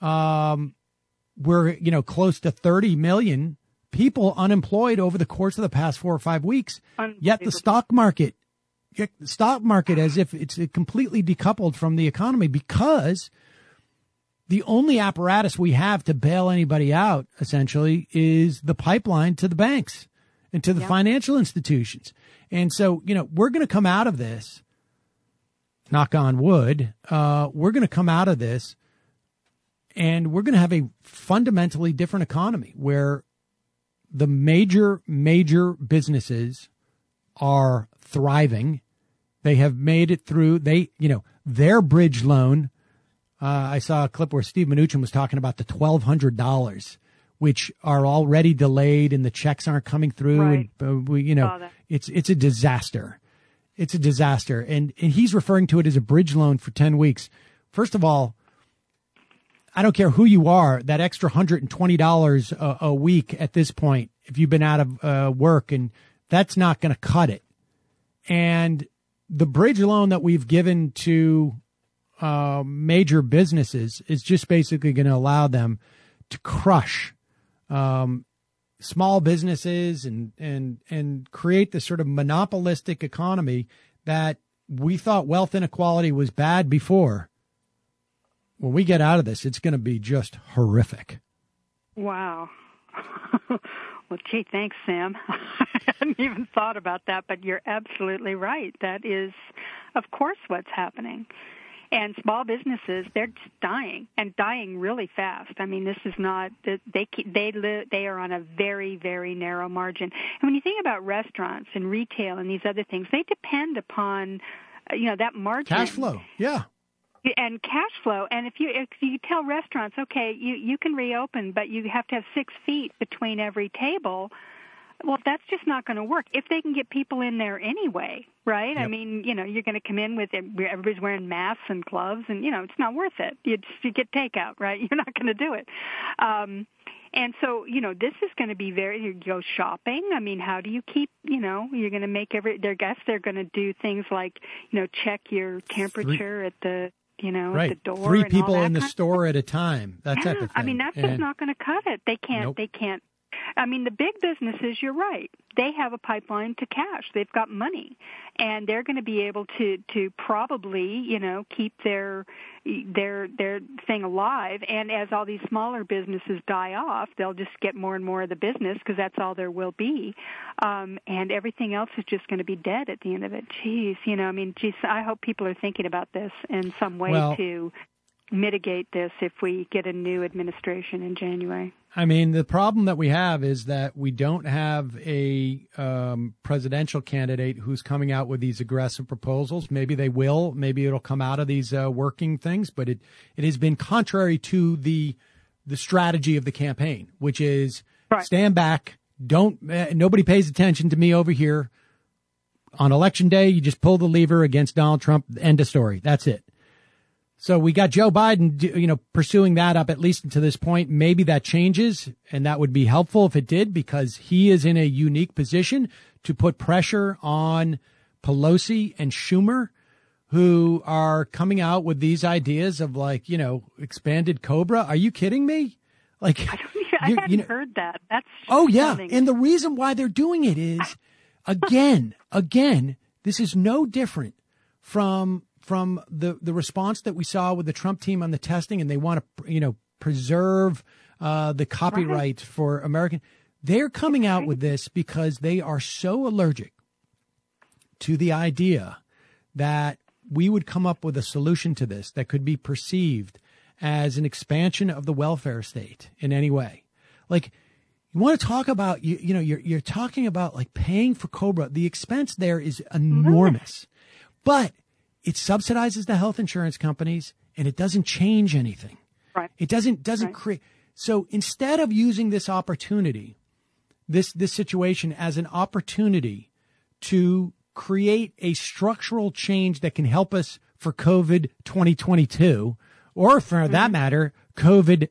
Speaker 1: we're, close to 30 million people unemployed over the course of the past 4 or 5 weeks. Yet the stock market, as if it's completely decoupled from the economy, because the only apparatus we have to bail anybody out, essentially, is the pipeline to the banks and to the financial institutions. And so, we're going to come out of this, knock on wood, we're going to come out of this and we're going to have a fundamentally different economy where the major businesses are thriving. They have made it through. Their bridge loan. I saw a clip where Steve Mnuchin was talking about the $1,200, which are already delayed and the checks aren't coming through.
Speaker 3: Right.
Speaker 1: And it's a disaster. It's a disaster. And he's referring to it as a bridge loan for 10 weeks. First of all, I don't care who you are, that extra $120 a week at this point, if you've been out of work, and that's not going to cut it. And the bridge loan that we've given to major businesses is just basically going to allow them to crush small businesses and create this sort of monopolistic economy that we thought wealth inequality was bad before. When we get out of this, it's going to be just horrific.
Speaker 3: Wow. Well, gee, thanks, Sam. I hadn't even thought about that, but you're absolutely right. That is, of course, what's happening. And small businesses, they're just dying, and dying really fast. I mean, this is not, they are on a very, very narrow margin. And when you think about restaurants and retail and these other things, they depend upon, that margin.
Speaker 1: Cash flow, yeah.
Speaker 3: And cash flow. And if you tell restaurants, okay, you can reopen, but you have to have 6 feet between every table, well, that's just not going to work if they can get people in there anyway, right? Yep. I mean, you're going to come in with everybody's wearing masks and gloves, and it's not worth it. You get takeout, right? You're not going to do it. And so, this is going to be you go shopping. I mean, how do you keep, you're going to make they're going to do things like, check your temperature at the,
Speaker 1: right.
Speaker 3: at the door.
Speaker 1: 3
Speaker 3: and
Speaker 1: people
Speaker 3: all that
Speaker 1: in the store at a time. That type of thing.
Speaker 3: I mean, that's just not going to cut it. They can't.
Speaker 1: Nope.
Speaker 3: They can't. I mean, the big businesses, you're right. They have a pipeline to cash. They've got money, and they're going to be able to probably, keep their thing alive. And as all these smaller businesses die off, they'll just get more and more of the business because that's all there will be. And everything else is just going to be dead at the end of it. I hope people are thinking about this in some way to mitigate this if we get a new administration in January.
Speaker 1: I mean, the problem that we have is that we don't have a presidential candidate who's coming out with these aggressive proposals. Maybe they will. Maybe it'll come out of these working things. But it has been contrary to the strategy of the campaign, which is stand back. Nobody pays attention to me over here. On Election Day, you just pull the lever against Donald Trump. End of story. That's it. So we got Joe Biden, pursuing that up at least to this point. Maybe that changes, and that would be helpful if it did, because he is in a unique position to put pressure on Pelosi and Schumer, who are coming out with these ideas of expanded COBRA. Are you kidding me?
Speaker 3: I hadn't heard that. That's
Speaker 1: stunning. And the reason why they're doing it is, again, this is no different from the response that we saw with the Trump team on the testing, and they want to, preserve the copyright for American. They're coming out with this because they are so allergic to the idea that we would come up with a solution to this that could be perceived as an expansion of the welfare state in any way. You want to talk about, you're talking about paying for COBRA. The expense there is enormous, but it subsidizes the health insurance companies, and it doesn't change anything.
Speaker 3: Right.
Speaker 1: It doesn't create. So instead of using this opportunity, this situation as an opportunity to create a structural change that can help us for COVID 2022, or for that matter, COVID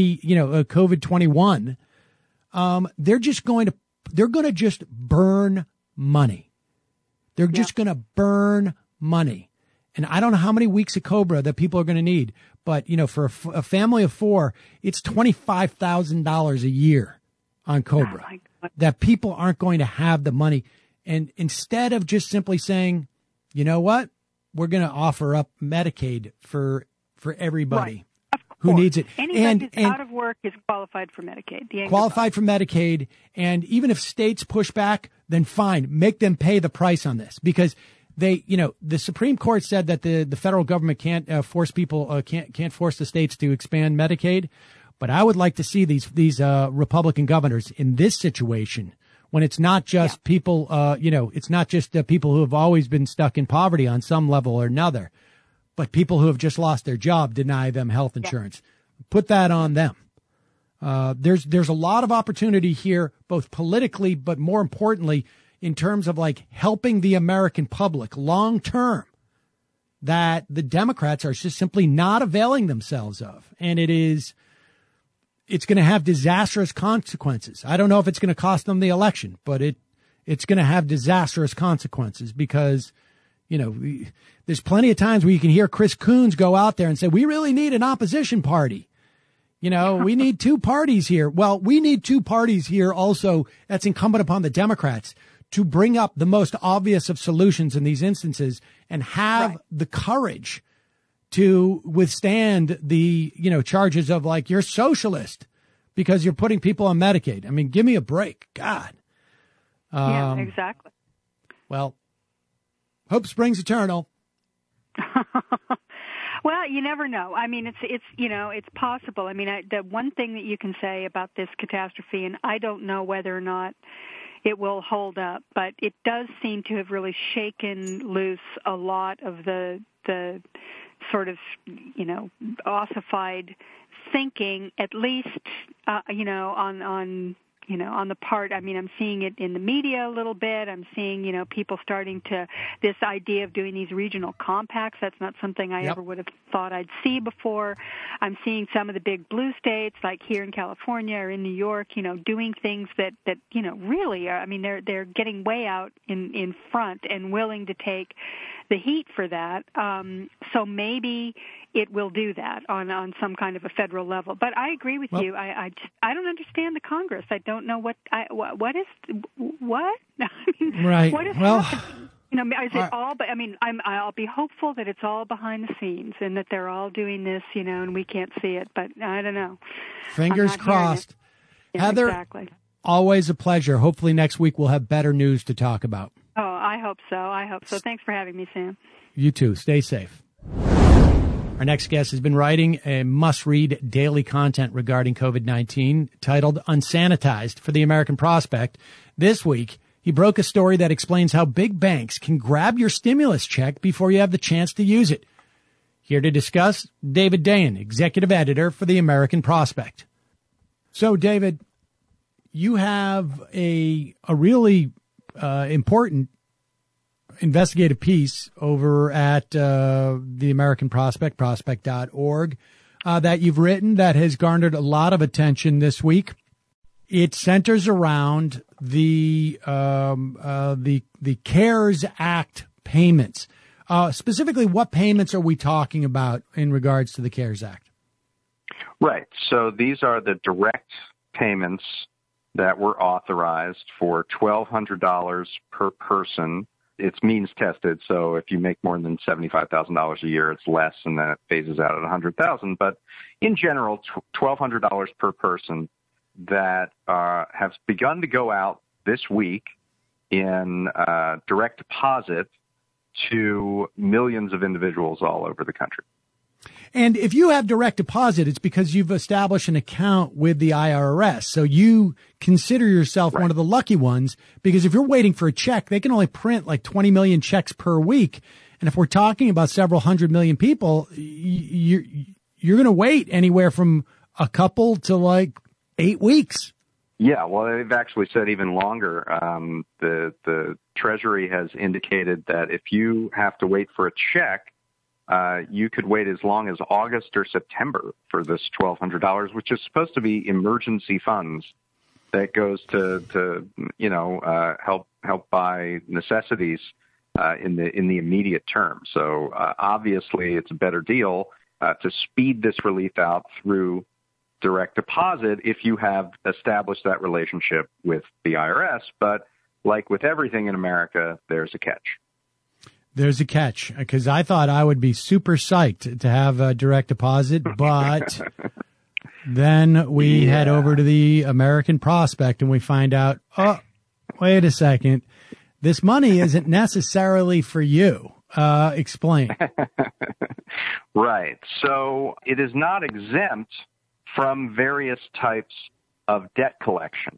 Speaker 1: 21, they're going to just burn money. They're just going to burn money. And I don't know how many weeks of COBRA that people are going to need, but for a family of 4, it's $25,000 a year on COBRA that people aren't going to have the money. And instead of just simply saying, you know what, we're going to offer up Medicaid for everybody who needs it.
Speaker 3: Anybody who's out of work is qualified for Medicaid.
Speaker 1: Qualified for Medicaid. And even if states push back, then fine, make them pay the price on this, because the Supreme Court said that the federal government can't force the states to expand Medicaid. But I would like to see these Republican governors in this situation, when it's not just people, it's not just people who have always been stuck in poverty on some level or another, but people who have just lost their job, deny them health insurance. Put that on them. There's a lot of opportunity here, both politically, but more importantly, in terms of like helping the American public long term, that the Democrats are just simply not availing themselves of. And it's going to have disastrous consequences. I don't know if it's going to cost them the election, but it's going to have disastrous consequences because, you know, there's plenty of times where you can hear Chris Coons go out there and say, we really need an opposition party. You know, we need two parties here. Well, we need two parties here also. That's incumbent upon the Democrats to bring up the most obvious of solutions in these instances and have the courage to withstand the, you know, charges of like, you're socialist because you're putting people on Medicaid. I mean, give me a break. God.
Speaker 3: Yeah, exactly.
Speaker 1: Well, hope springs eternal.
Speaker 3: Well, you never know. I mean, it's you know, it's possible. I mean, the one thing that you can say about this catastrophe, and I don't know whether or not it will hold up, but it does seem to have really shaken loose a lot of the sort of, you know, ossified thinking, at least, you know, on the part, I mean, I'm seeing it in the media a little bit. I'm seeing, you know, people starting to, this idea of doing these regional compacts. That's not something I ever would have thought I'd see before. I'm seeing some of the big blue states, like here in California or in New York, you know, doing things that you know, really are, I mean, they're getting way out in front and willing to take the heat for that. So maybe it will do that on some kind of a federal level. But I agree with you. I don't understand the Congress. I don't know what I mean,
Speaker 1: right.
Speaker 3: What is happening? You know, is it all? But I mean, I'll be hopeful that it's all behind the scenes and that they're all doing this, you know, and we can't see it. But I don't know.
Speaker 1: Fingers crossed.
Speaker 3: Yeah,
Speaker 1: Heather,
Speaker 3: exactly.
Speaker 1: Always a pleasure. Hopefully next week we'll have better news to talk about.
Speaker 3: Oh, I hope so. Thanks for having me, Sam.
Speaker 1: You too. Stay safe. Our next guest has been writing a must-read daily content regarding COVID-19 titled Unsanitized for the American Prospect. This week, he broke a story that explains how big banks can grab your stimulus check before you have the chance to use it. Here to discuss, David Dayen, executive editor for the American Prospect. So, David, you have a really important investigative piece over at the American Prospect, prospect.org, that you've written that has garnered a lot of attention this week. It centers around the CARES Act payments. Specifically, what payments are we talking about in regards to the CARES Act?
Speaker 4: Right. So these are the direct payments that were authorized for $1,200 per person. It's means tested, so if you make more than $75,000 a year, it's less, and then it phases out at $100,000. But in general, $1,200 per person that have begun to go out this week in direct deposit to millions of individuals all over the country.
Speaker 1: And if you have direct deposit, it's because you've established an account with the IRS. So you consider yourself one of the lucky ones, because if you're waiting for a check, they can only print like 20 million checks per week. And if we're talking about several hundred million people, you're going to wait anywhere from a couple to like 8 weeks.
Speaker 4: Yeah, well, they've actually said even longer. The Treasury has indicated that if you have to wait for a check, you could wait as long as August or September for this $1,200, which is supposed to be emergency funds that goes to help buy necessities in the immediate term. So obviously, it's a better deal to speed this relief out through direct deposit if you have established that relationship with the IRS. But like with everything in America, there's a catch.
Speaker 1: There's a catch, because I thought I would be super psyched to have a direct deposit, but then we head over to the American Prospect and we find out, oh, wait a second, this money isn't necessarily for you. Explain.
Speaker 4: Right. So it is not exempt from various types of debt collection.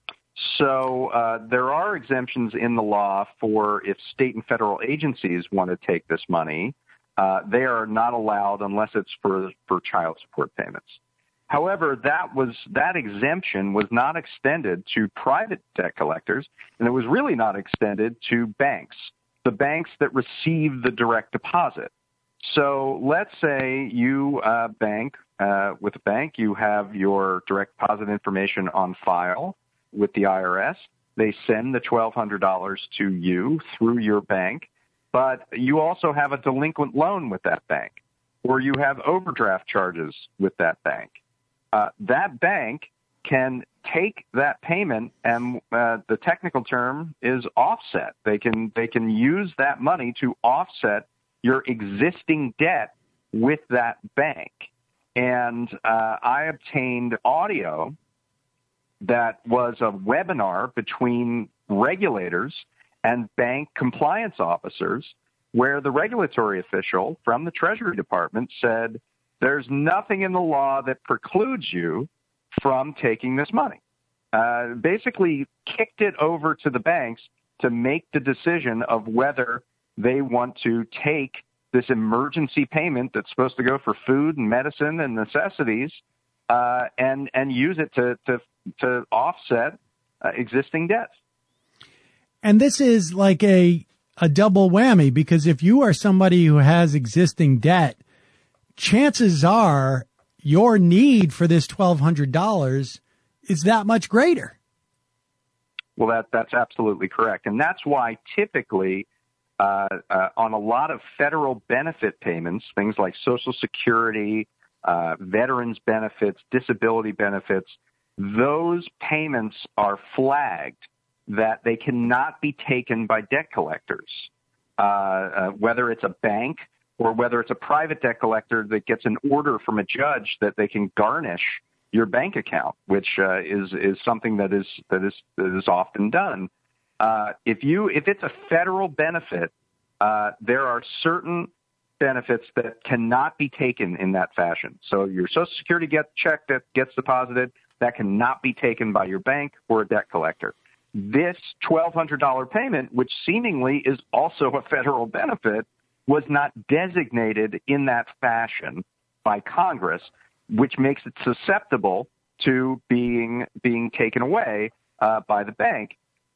Speaker 4: So there are exemptions in the law for if state and federal agencies want to take this money. They are not allowed unless it's for child support payments. However, that exemption was not extended to private debt collectors, and it was really not extended to banks, the banks that receive the direct deposit. So let's say you bank with a bank, you have your direct deposit information on file with the IRS. They send the $1,200 to you through your bank, but you also have a delinquent loan with that bank, or you have overdraft charges with that bank. That bank can take that payment, and the technical term is offset. They can use that money to offset your existing debt with that bank. And I obtained audio that was a webinar between regulators and bank compliance officers, where the regulatory official from the Treasury Department said, there's nothing in the law that precludes you from taking this money. Basically kicked it over to the banks to make the decision of whether they want to take this emergency payment that's supposed to go for food and medicine and necessities and use it to offset existing debts.
Speaker 1: And this is like a double whammy, because if you are somebody who has existing debt, chances are your need for this $1,200 is that much greater.
Speaker 4: Well, that's absolutely correct. And that's why typically on a lot of federal benefit payments, things like Social Security, veterans benefits, disability benefits, those payments are flagged that they cannot be taken by debt collectors, whether it's a bank or whether it's a private debt collector that gets an order from a judge that they can garnish your bank account, which is something that is often done. If it's a federal benefit, there are certain benefits that cannot be taken in that fashion. So your Social Security check that gets deposited, that cannot be taken by your bank or a debt collector. This $1,200 payment, which seemingly is also a federal benefit, was not designated in that fashion by Congress, which makes it susceptible to being taken away by the bank.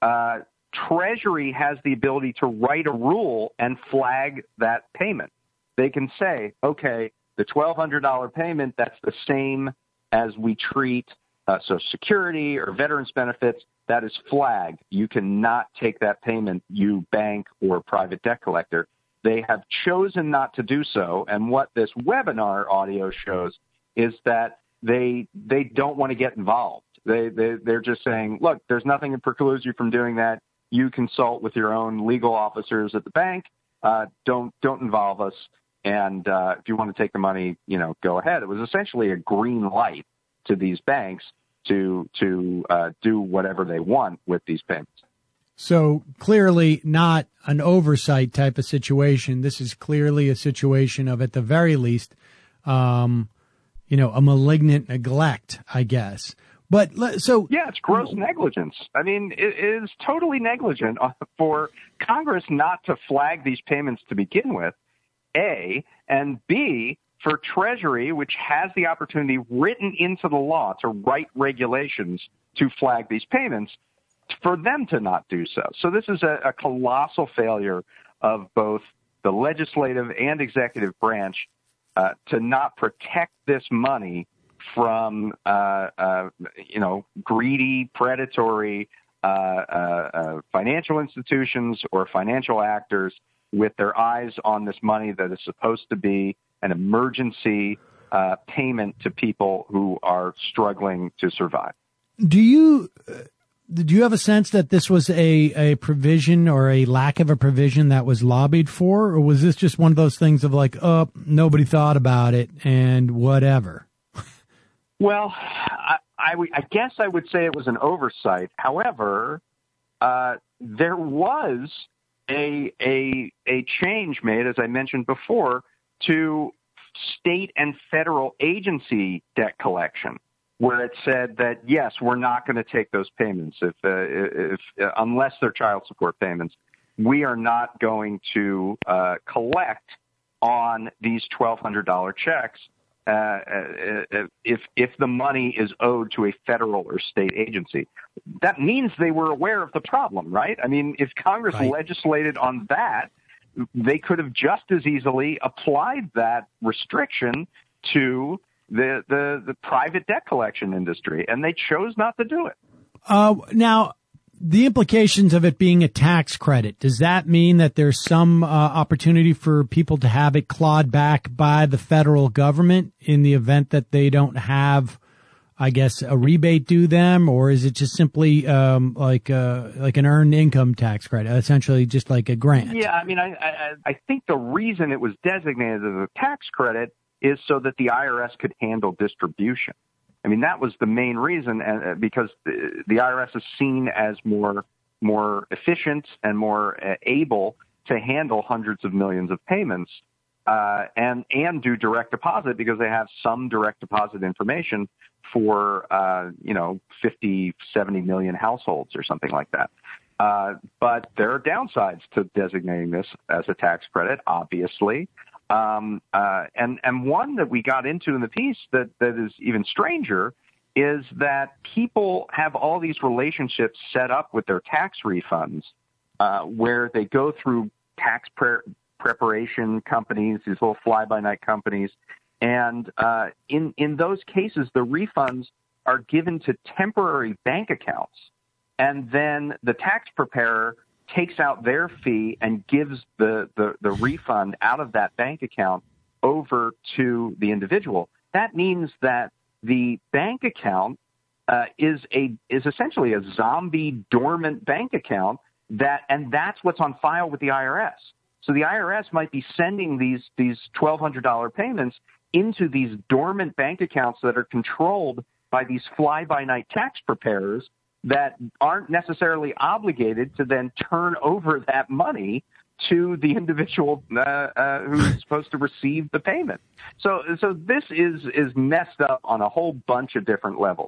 Speaker 4: Treasury has the ability to write a rule and flag that payment. They can say, okay, the $1,200 payment, that's the same as we treat Social Security or veterans benefits. That is flagged. You cannot take that payment, you bank or private debt collector. They have chosen not to do so. And what this webinar audio shows is that they don't want to get involved. They're just saying, look, there's nothing that precludes you from doing that. You consult with your own legal officers at the bank. Don't involve us. And if you want to take the money, go ahead. It was essentially a green light to these banks to do whatever they want with these payments.
Speaker 1: So clearly not an oversight type of situation. This is clearly a situation of, at the very least, a malignant neglect, I guess. But so
Speaker 4: yeah, it's gross negligence. I mean, it is totally negligent for Congress not to flag these payments to begin with, A, and B, for Treasury, which has the opportunity written into the law to write regulations to flag these payments, for them to not do so. So this is a colossal failure of both the legislative and executive branch to not protect this money from, greedy, predatory financial institutions or financial actors with their eyes on this money that is supposed to be an emergency payment to people who are struggling to survive.
Speaker 1: Do you have a sense that this was a provision or a lack of a provision that was lobbied for, or was this just one of those things of like, oh, nobody thought about it and whatever?
Speaker 4: Well, I guess I would say it was an oversight. However, there was a change made, as I mentioned before, to state and federal agency debt collection, where it said that, yes, we're not going to take those payments if unless they're child support payments. We are not going to collect on these $1,200 checks if the money is owed to a federal or state agency. That means they were aware of the problem, right? I mean, if Congress legislated on that, they could have just as easily applied that restriction to the private debt collection industry, and they chose not to do it.
Speaker 1: Now, the implications of it being a tax credit, does that mean that there's some opportunity for people to have it clawed back by the federal government in the event that they don't have, I guess, a rebate due them? Or is it just simply like an earned income tax credit, essentially just like a grant?
Speaker 4: Yeah, I mean, I think the reason it was designated as a tax credit is so that the IRS could handle distribution. I mean, that was the main reason, because the IRS is seen as more efficient and more able to handle hundreds of millions of payments and do direct deposit, because they have some direct deposit information for 50, 70 million households or something like that. But there are downsides to designating this as a tax credit, obviously. And one that we got into in the piece that is even stranger is that people have all these relationships set up with their tax refunds, where they go through tax preparation companies, these little fly-by-night companies. And in those cases, the refunds are given to temporary bank accounts. And then the tax preparer takes out their fee and gives the refund out of that bank account over to the individual. That means that the bank account is essentially a zombie dormant bank account, and that's what's on file with the IRS. So the IRS might be sending these $1,200 payments into these dormant bank accounts that are controlled by these fly-by-night tax preparers that aren't necessarily obligated to then turn over that money to the individual who's supposed to receive the payment. So this is messed up on a whole bunch of different levels.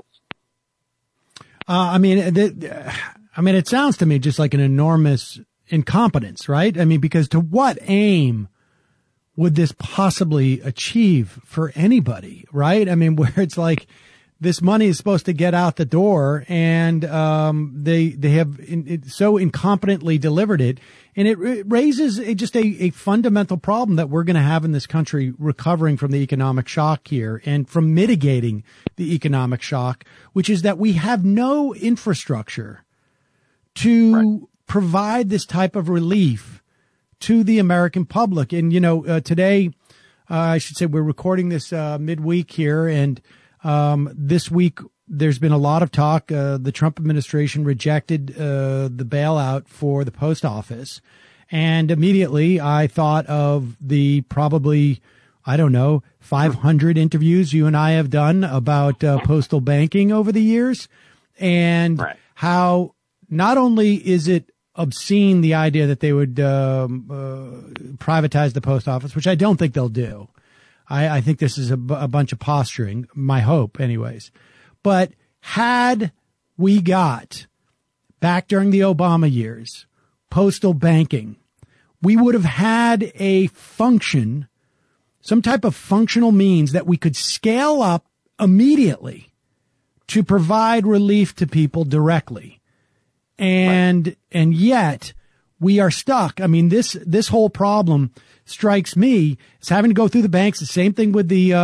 Speaker 1: I mean, it sounds to me just like an enormous incompetence, right? I mean, because to what aim would this possibly achieve for anybody, right? I mean, where it's like, this money is supposed to get out the door, and they have so incompetently delivered it, and it raises just a fundamental problem that we're going to have in this country recovering from the economic shock here and from mitigating the economic shock, which is that we have no infrastructure to provide this type of relief to the American public. And today, I should say, we're recording this midweek here, and this week, there's been a lot of talk. The Trump administration rejected the bailout for the post office. And immediately I thought of the probably, 500 interviews you and I have done about postal banking over the years, and how not only is it obscene, the idea that they would privatize the post office, which I don't think they'll do. I think this is a bunch of posturing, my hope anyways. But had we got, back during the Obama years, postal banking, we would have had a function, some type of functional means that we could scale up immediately to provide relief to people directly. And yet we are stuck. I mean, this whole problem strikes me as having to go through the banks. The same thing with the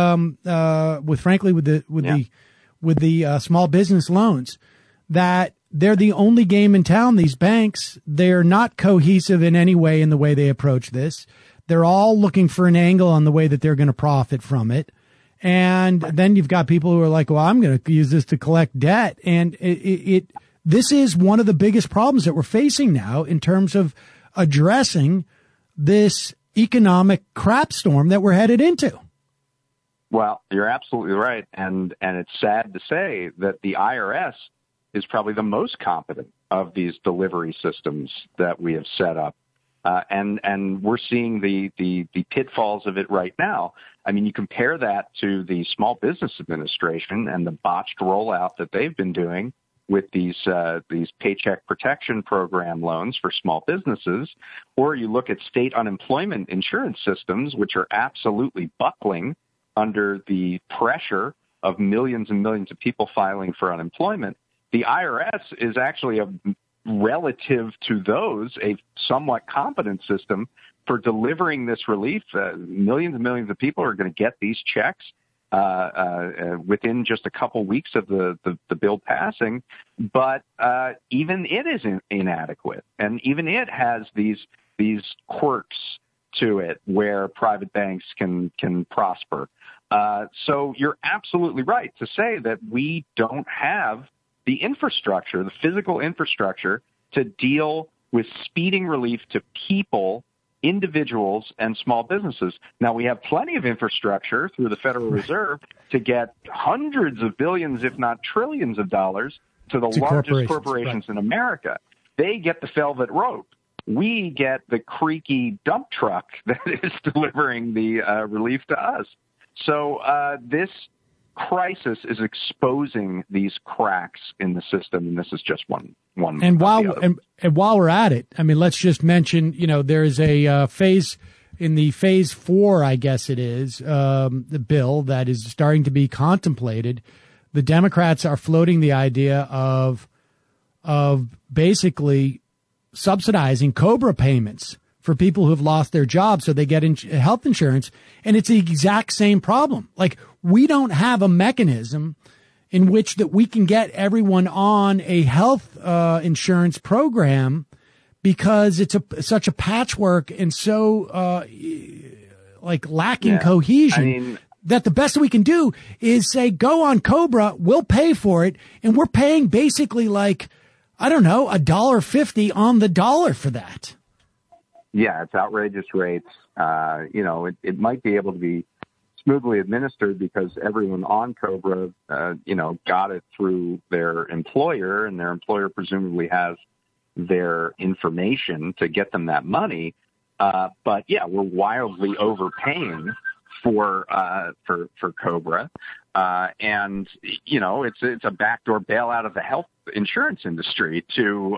Speaker 1: small business loans, that they're the only game in town. These banks, they're not cohesive in any way in the way they approach this. They're all looking for an angle on the way that they're going to profit from it. And then you've got people who are like, well, I'm going to use this to collect debt. And this is one of the biggest problems that we're facing now in terms of addressing this economic crap storm that we're headed into.
Speaker 4: Well, you're absolutely right. And it's sad to say that the IRS is probably the most competent of these delivery systems that we have set up. And we're seeing the pitfalls of it right now. I mean, you compare that to the Small Business Administration and the botched rollout that they've been doing with these Paycheck Protection Program loans for small businesses, or you look at state unemployment insurance systems, which are absolutely buckling under the pressure of millions and millions of people filing for unemployment, the IRS is actually relative to those a somewhat competent system for delivering this relief. Millions and millions of people are going to get these checks within just a couple weeks of the bill passing. But even it is inadequate, and even it has these quirks to it where private banks can prosper. So you're absolutely right to say that we don't have the infrastructure, the physical infrastructure, to deal with speeding relief to people, individuals, and small businesses. Now, we have plenty of infrastructure through the Federal Reserve to get hundreds of billions, if not trillions of dollars to the largest corporations in America. They get the velvet rope. We get the creaky dump truck that is delivering the relief to us. So this crisis is exposing these cracks in the system, and this is just one.
Speaker 1: And while we're at it, I mean, let's just mention, there's a phase 4, I guess it is, the bill that is starting to be contemplated. The Democrats are floating the idea of basically subsidizing COBRA payments for people who have lost their jobs so they get health insurance. And it's the exact same problem. Like, we don't have a mechanism in which that we can get everyone on a health insurance program because it's such a patchwork and so lacking cohesion. That the best we can do is say, go on COBRA, we'll pay for it. And we're paying basically $1.50 on the dollar for that.
Speaker 4: Yeah, it's outrageous rates. It might be able to be smoothly administered because everyone on COBRA, got it through their employer, and their employer presumably has their information to get them that money. But yeah, we're wildly overpaying for COBRA, and it's a backdoor bailout of the health insurance industry to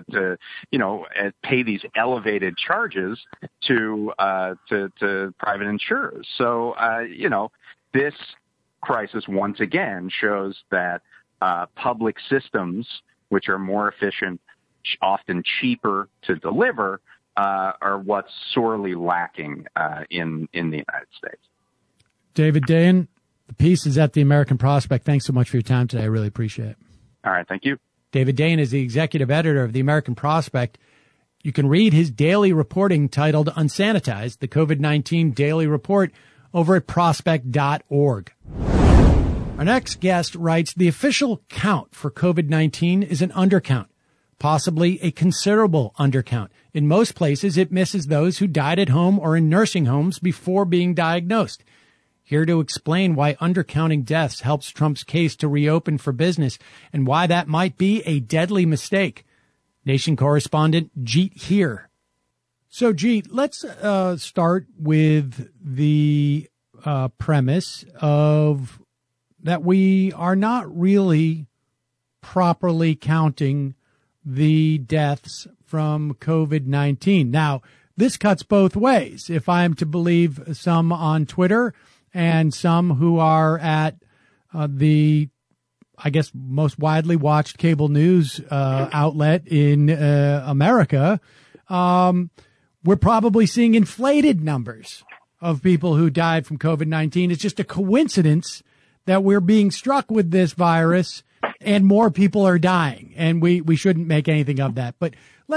Speaker 4: pay these elevated charges to private insurers. So this crisis once again shows that public systems, which are more efficient, often cheaper to deliver, are what's sorely lacking in the United States.
Speaker 1: David Dayen, the piece is at the American Prospect. Thanks so much for your time today. I really appreciate it.
Speaker 4: All right. Thank you.
Speaker 1: David Dayen is the executive editor of the American Prospect. You can read his daily reporting titled Unsanitized, the COVID-19 Daily Report, over at prospect.org. Our next guest writes, the official count for COVID-19 is an undercount, possibly a considerable undercount. In most places, it misses those who died at home or in nursing homes before being diagnosed. Here to explain why undercounting deaths helps Trump's case to reopen for business and why that might be a deadly mistake, Nation correspondent Jeet Heer. So, Jeet, let's start with the premise of that we are not really properly counting the deaths from COVID-19. Now, this cuts both ways. If I'm to believe some on Twitter and some who are at the, I guess, most widely watched cable news outlet in America, we're probably seeing inflated numbers of people who died from COVID-19. It's just a coincidence that we're being struck with this virus and more people are dying, and we shouldn't make anything of that. But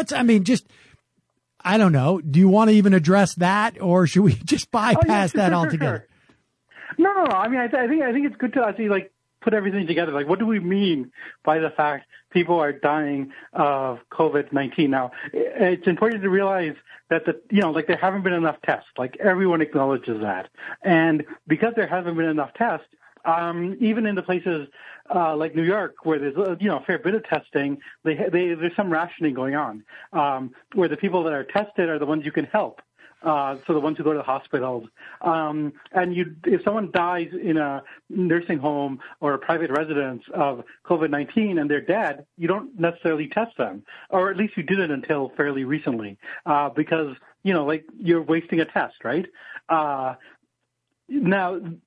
Speaker 1: I don't know. Do you want to even address that, or should we just bypass that altogether?
Speaker 5: Sure. No. I mean, I think it's good to actually put everything together. What do we mean by the fact people are dying of COVID-19? Now, it's important to realize that there haven't been enough tests. Everyone acknowledges that, and because there hasn't been enough tests, even in the places like New York, where there's a fair bit of testing, there's some rationing going on, where the people that are tested are the ones you can help. So the ones who go to the hospitals. And if someone dies in a nursing home or a private residence of COVID-19 and they're dead, you don't necessarily test them, or at least you didn't until fairly recently, because, you're wasting a test, right? Now,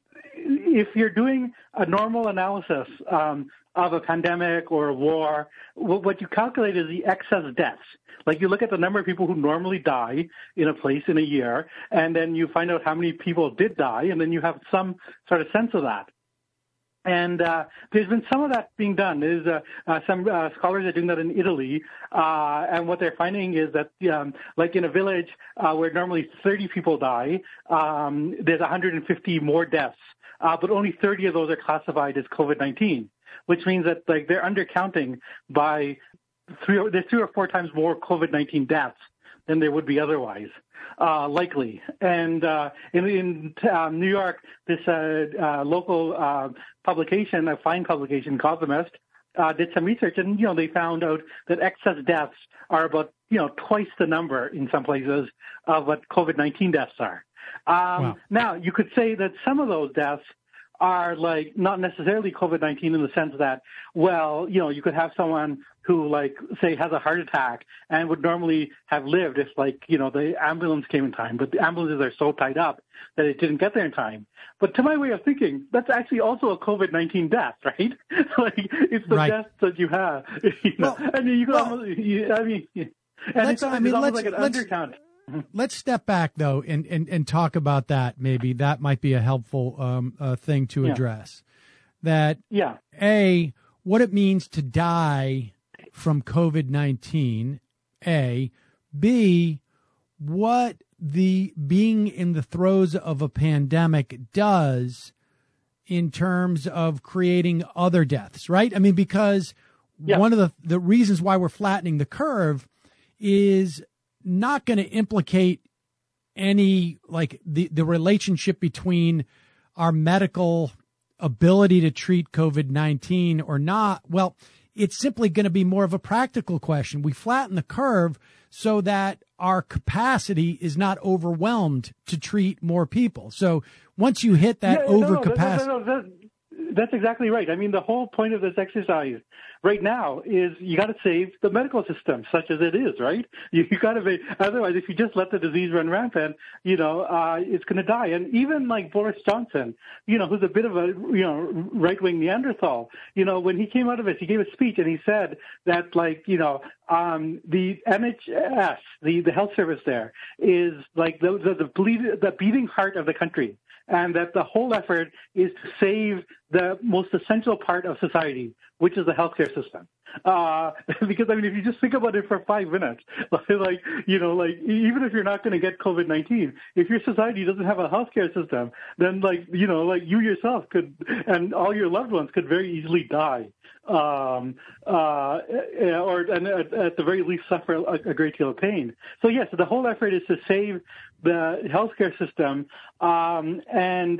Speaker 5: if you're doing a normal analysis of a pandemic or a war, what you calculate is the excess deaths. Like you look at the number of people who normally die in a place in a year, and then you find out how many people did die, and then you have some sort of sense of that. And there's been some of that being done. There's some scholars are doing that in Italy, and what they're finding is that, like in a village where normally 30 people die, there's 150 more deaths, but only 30 of those are classified as COVID-19, which means that like they're undercounting by there's 3 or 4 times more COVID-19 deaths than there would be otherwise, likely. And in New York, this local publication, a fine publication, Economist, did some research, and they found out that excess deaths are about twice the number in some places of what COVID-19 deaths are.
Speaker 1: Wow.
Speaker 5: Now, you could say that some of those deaths are like not necessarily COVID-19 in the sense that, well, you could have someone who, like, say, has a heart attack and would normally have lived if, like, the ambulance came in time, but the ambulances are so tied up that it didn't get there in time. But to my way of thinking, that's actually also a COVID-19 death, right? Like, it's the
Speaker 1: right.
Speaker 5: death that you have. It's almost like an undercount.
Speaker 1: Let's step back, though, and talk about that. Maybe that might be a helpful thing to address. That, A, what it means to die from COVID-19, A. B, what the being in the throes of a pandemic does in terms of creating other deaths, right? I mean, because one of the reasons why we're flattening the curve is not going to implicate any, like, the relationship between our medical ability to treat COVID-19 or not. Well, it's simply going to be more of a practical question. We flatten the curve so that our capacity is not overwhelmed to treat more people. So once you hit that overcapacity.
Speaker 5: That's exactly right. I mean, the whole point of this exercise right now is you got to save the medical system, such as it is, right? You got to otherwise, if you just let the disease run rampant, it's going to die. And even like Boris Johnson, who's a bit of a, right-wing Neanderthal, when he came out of it, he gave a speech and he said that, like, the NHS, the health service there is like the beating heart of the country. And that the whole effort is to save the most essential part of society, which is the healthcare system. Because, I mean, if you just think about it for 5 minutes, even if you're not going to get COVID-19, if your society doesn't have a healthcare system, then, you yourself could, and all your loved ones could very easily die. Or at the very least suffer a great deal of pain. So yes, the whole effort is to save the healthcare system, and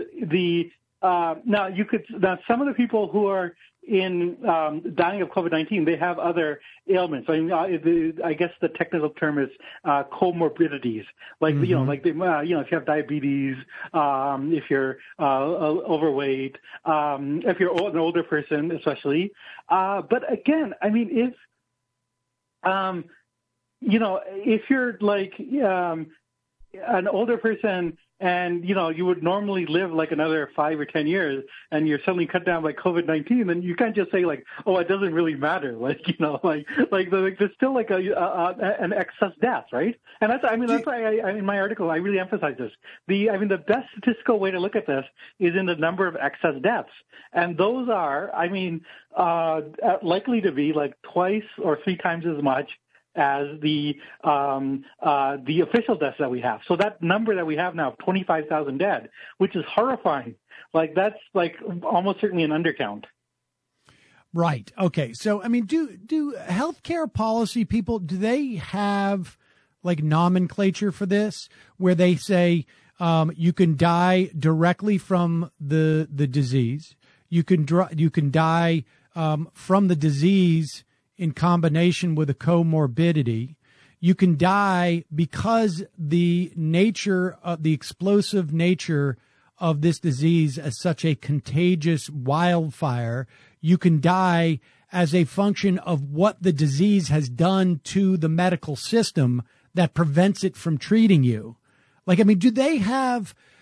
Speaker 5: now some of the people who are in dying of COVID-19, they have other ailments. I mean, I guess the technical term is comorbidities. Like if you have diabetes, if you're overweight, if you're an older person, especially. But again, I mean, if you're like an older person and, you would normally live like another 5 or 10 years and you're suddenly cut down by COVID-19, then you can't just say like, oh, it doesn't really matter. There's still like an excess death, right? And that's why in my article, I really emphasize this. The best statistical way to look at this is in the number of excess deaths. And those are, likely to be like twice or 3 times as much as the official deaths that we have. So that number that we have now of 25,000 dead, which is horrifying, like that's like almost certainly an undercount.
Speaker 1: Right. Okay. So, I mean, do healthcare policy people, do they have like nomenclature for this where they say you can die directly from the disease, you can die from the disease in combination with a comorbidity, you can die because the explosive nature of this disease as such a contagious wildfire, you can die as a function of what the disease has done to the medical system that prevents it from treating you. Like, I mean, do they have,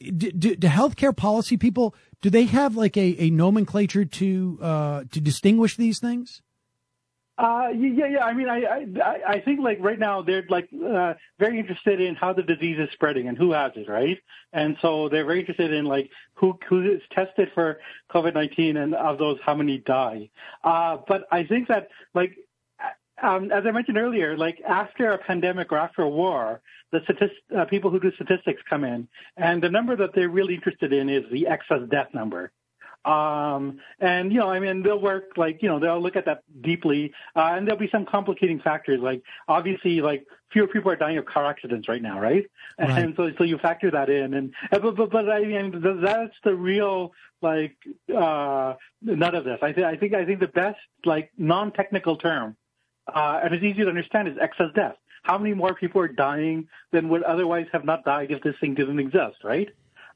Speaker 1: do healthcare policy people, do they have like a nomenclature to distinguish these things?
Speaker 5: Yeah. I mean, I think like right now they're like very interested in how the disease is spreading and who has it, right? And so they're very interested in like who is tested for COVID-19 and of those how many die. But I think that like as I mentioned earlier, like after a pandemic or after a war, the people who do statistics come in, and the number that they're really interested in is the excess death number. And, you know, I mean, they'll work like, you know, they'll look at that deeply, and there'll be some complicating factors. Like, obviously, like, fewer people are dying of car accidents right now, right? And so you factor that in. And, but I mean, that's the real, like, none of this. I think the best, like, non-technical term, and it's easy to understand, is excess death. How many more people are dying than would otherwise have not died if this thing didn't exist, right?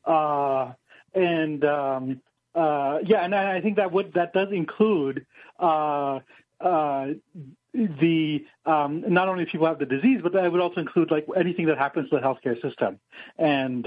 Speaker 5: And I think that does include the not only people have the disease, but that would also include like anything that happens to the healthcare system. And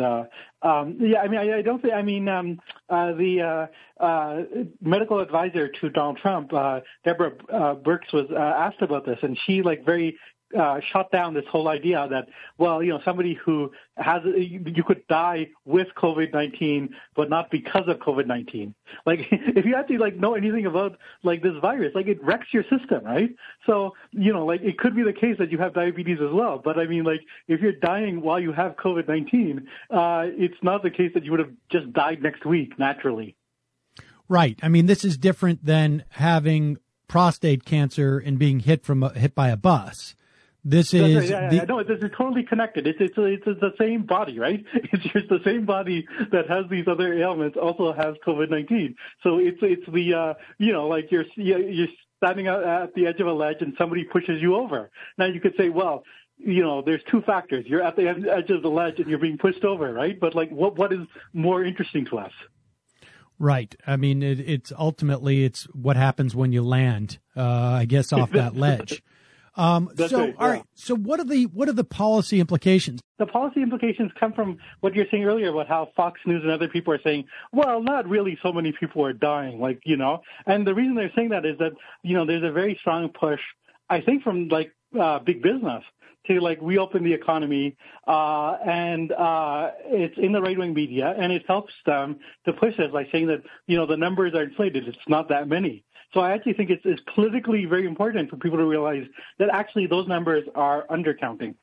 Speaker 5: the medical advisor to Donald Trump, Deborah Birx, was asked about this, and she like very shot down this whole idea that, well, you know, somebody who you could die with COVID-19, but not because of COVID-19. Like, if you actually like know anything about like this virus, like it wrecks your system, right? So, you know, like it could be the case that you have diabetes as well. But I mean, like if you're dying while you have COVID-19, it's not the case that you would have just died next week naturally.
Speaker 1: Right. I mean, this is different than having prostate cancer and being hit by a bus. This is
Speaker 5: no, this is totally connected. It's the same body, right? It's just the same body that has these other ailments also has COVID-19. So it's the you know, like you're standing out at the edge of a ledge and somebody pushes you over. Now you could say, well, you know, there's two factors. You're at the edge of the ledge and you're being pushed over, right? But like, what is more interesting to us?
Speaker 1: Right. I mean, it's ultimately it's what happens when you land, I guess, off that ledge. All right. So what are the policy implications?
Speaker 5: The policy implications come from what you're saying earlier about how Fox News and other people are saying, well, not really so many people are dying, like, you know, and the reason they're saying that is that, you know, there's a very strong push, I think, from like big business to like reopen the economy, and it's in the right-wing media, and it helps them to push this by saying that, you know, the numbers are inflated. It's not that many. So I actually think it's politically very important for people to realize that actually those numbers are undercounting.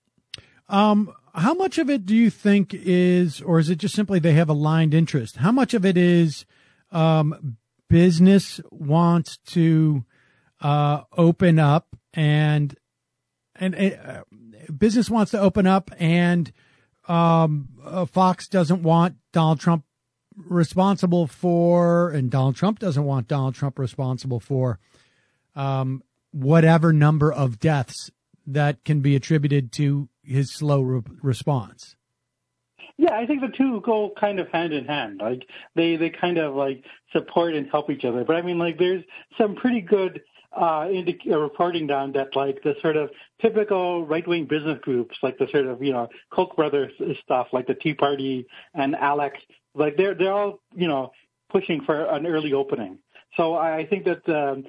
Speaker 1: How much of it do you think is, or is it just simply they have aligned interest? How much of it is business wants to open up and business wants to open up and Fox doesn't want Donald Trump responsible for, and Donald Trump doesn't want Donald Trump responsible for whatever number of deaths that can be attributed to his slow response?
Speaker 5: Yeah, I think the two go kind of hand in hand. Like they kind of like support and help each other. But I mean, like there's some pretty good reporting down that like the sort of typical right-wing business groups, like the sort of, you know, Koch brothers stuff, like the Tea Party and Alex, like they're all, you know, pushing for an early opening. So I think that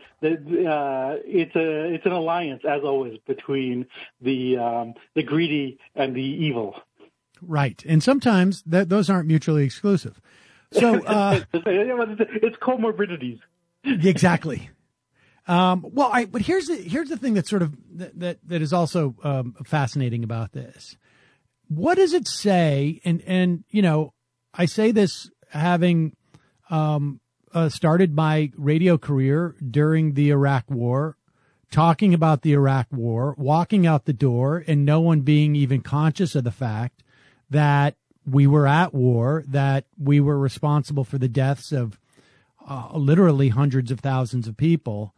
Speaker 5: it's an alliance, as always, between the greedy and the evil.
Speaker 1: Right, and sometimes those aren't mutually exclusive. So
Speaker 5: it's comorbidities.
Speaker 1: Exactly. But here's the thing that's sort of that is also fascinating about this. What does it say? And you know, I say this having started my radio career during the Iraq War, talking about the Iraq War, walking out the door, and no one being even conscious of the fact that we were at war, that we were responsible for the deaths of literally hundreds of thousands of people.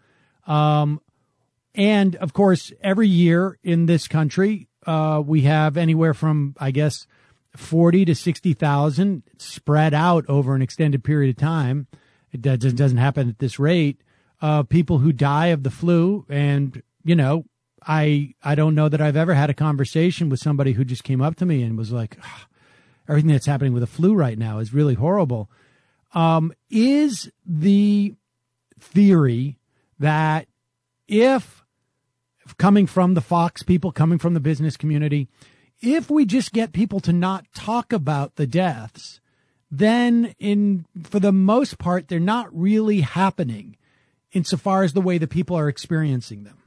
Speaker 1: And of course, every year in this country, we have anywhere from, I guess, 40 to 60,000 spread out over an extended period of time. It doesn't happen at this rate. People who die of the flu. And, you know, I don't know that I've ever had a conversation with somebody who just came up to me and was like, everything that's happening with the flu right now is really horrible. Is the theory that if coming from the Fox people, coming from the business community, if we just get people to not talk about the deaths, then for the most part, they're not really happening insofar as the way the people are experiencing them?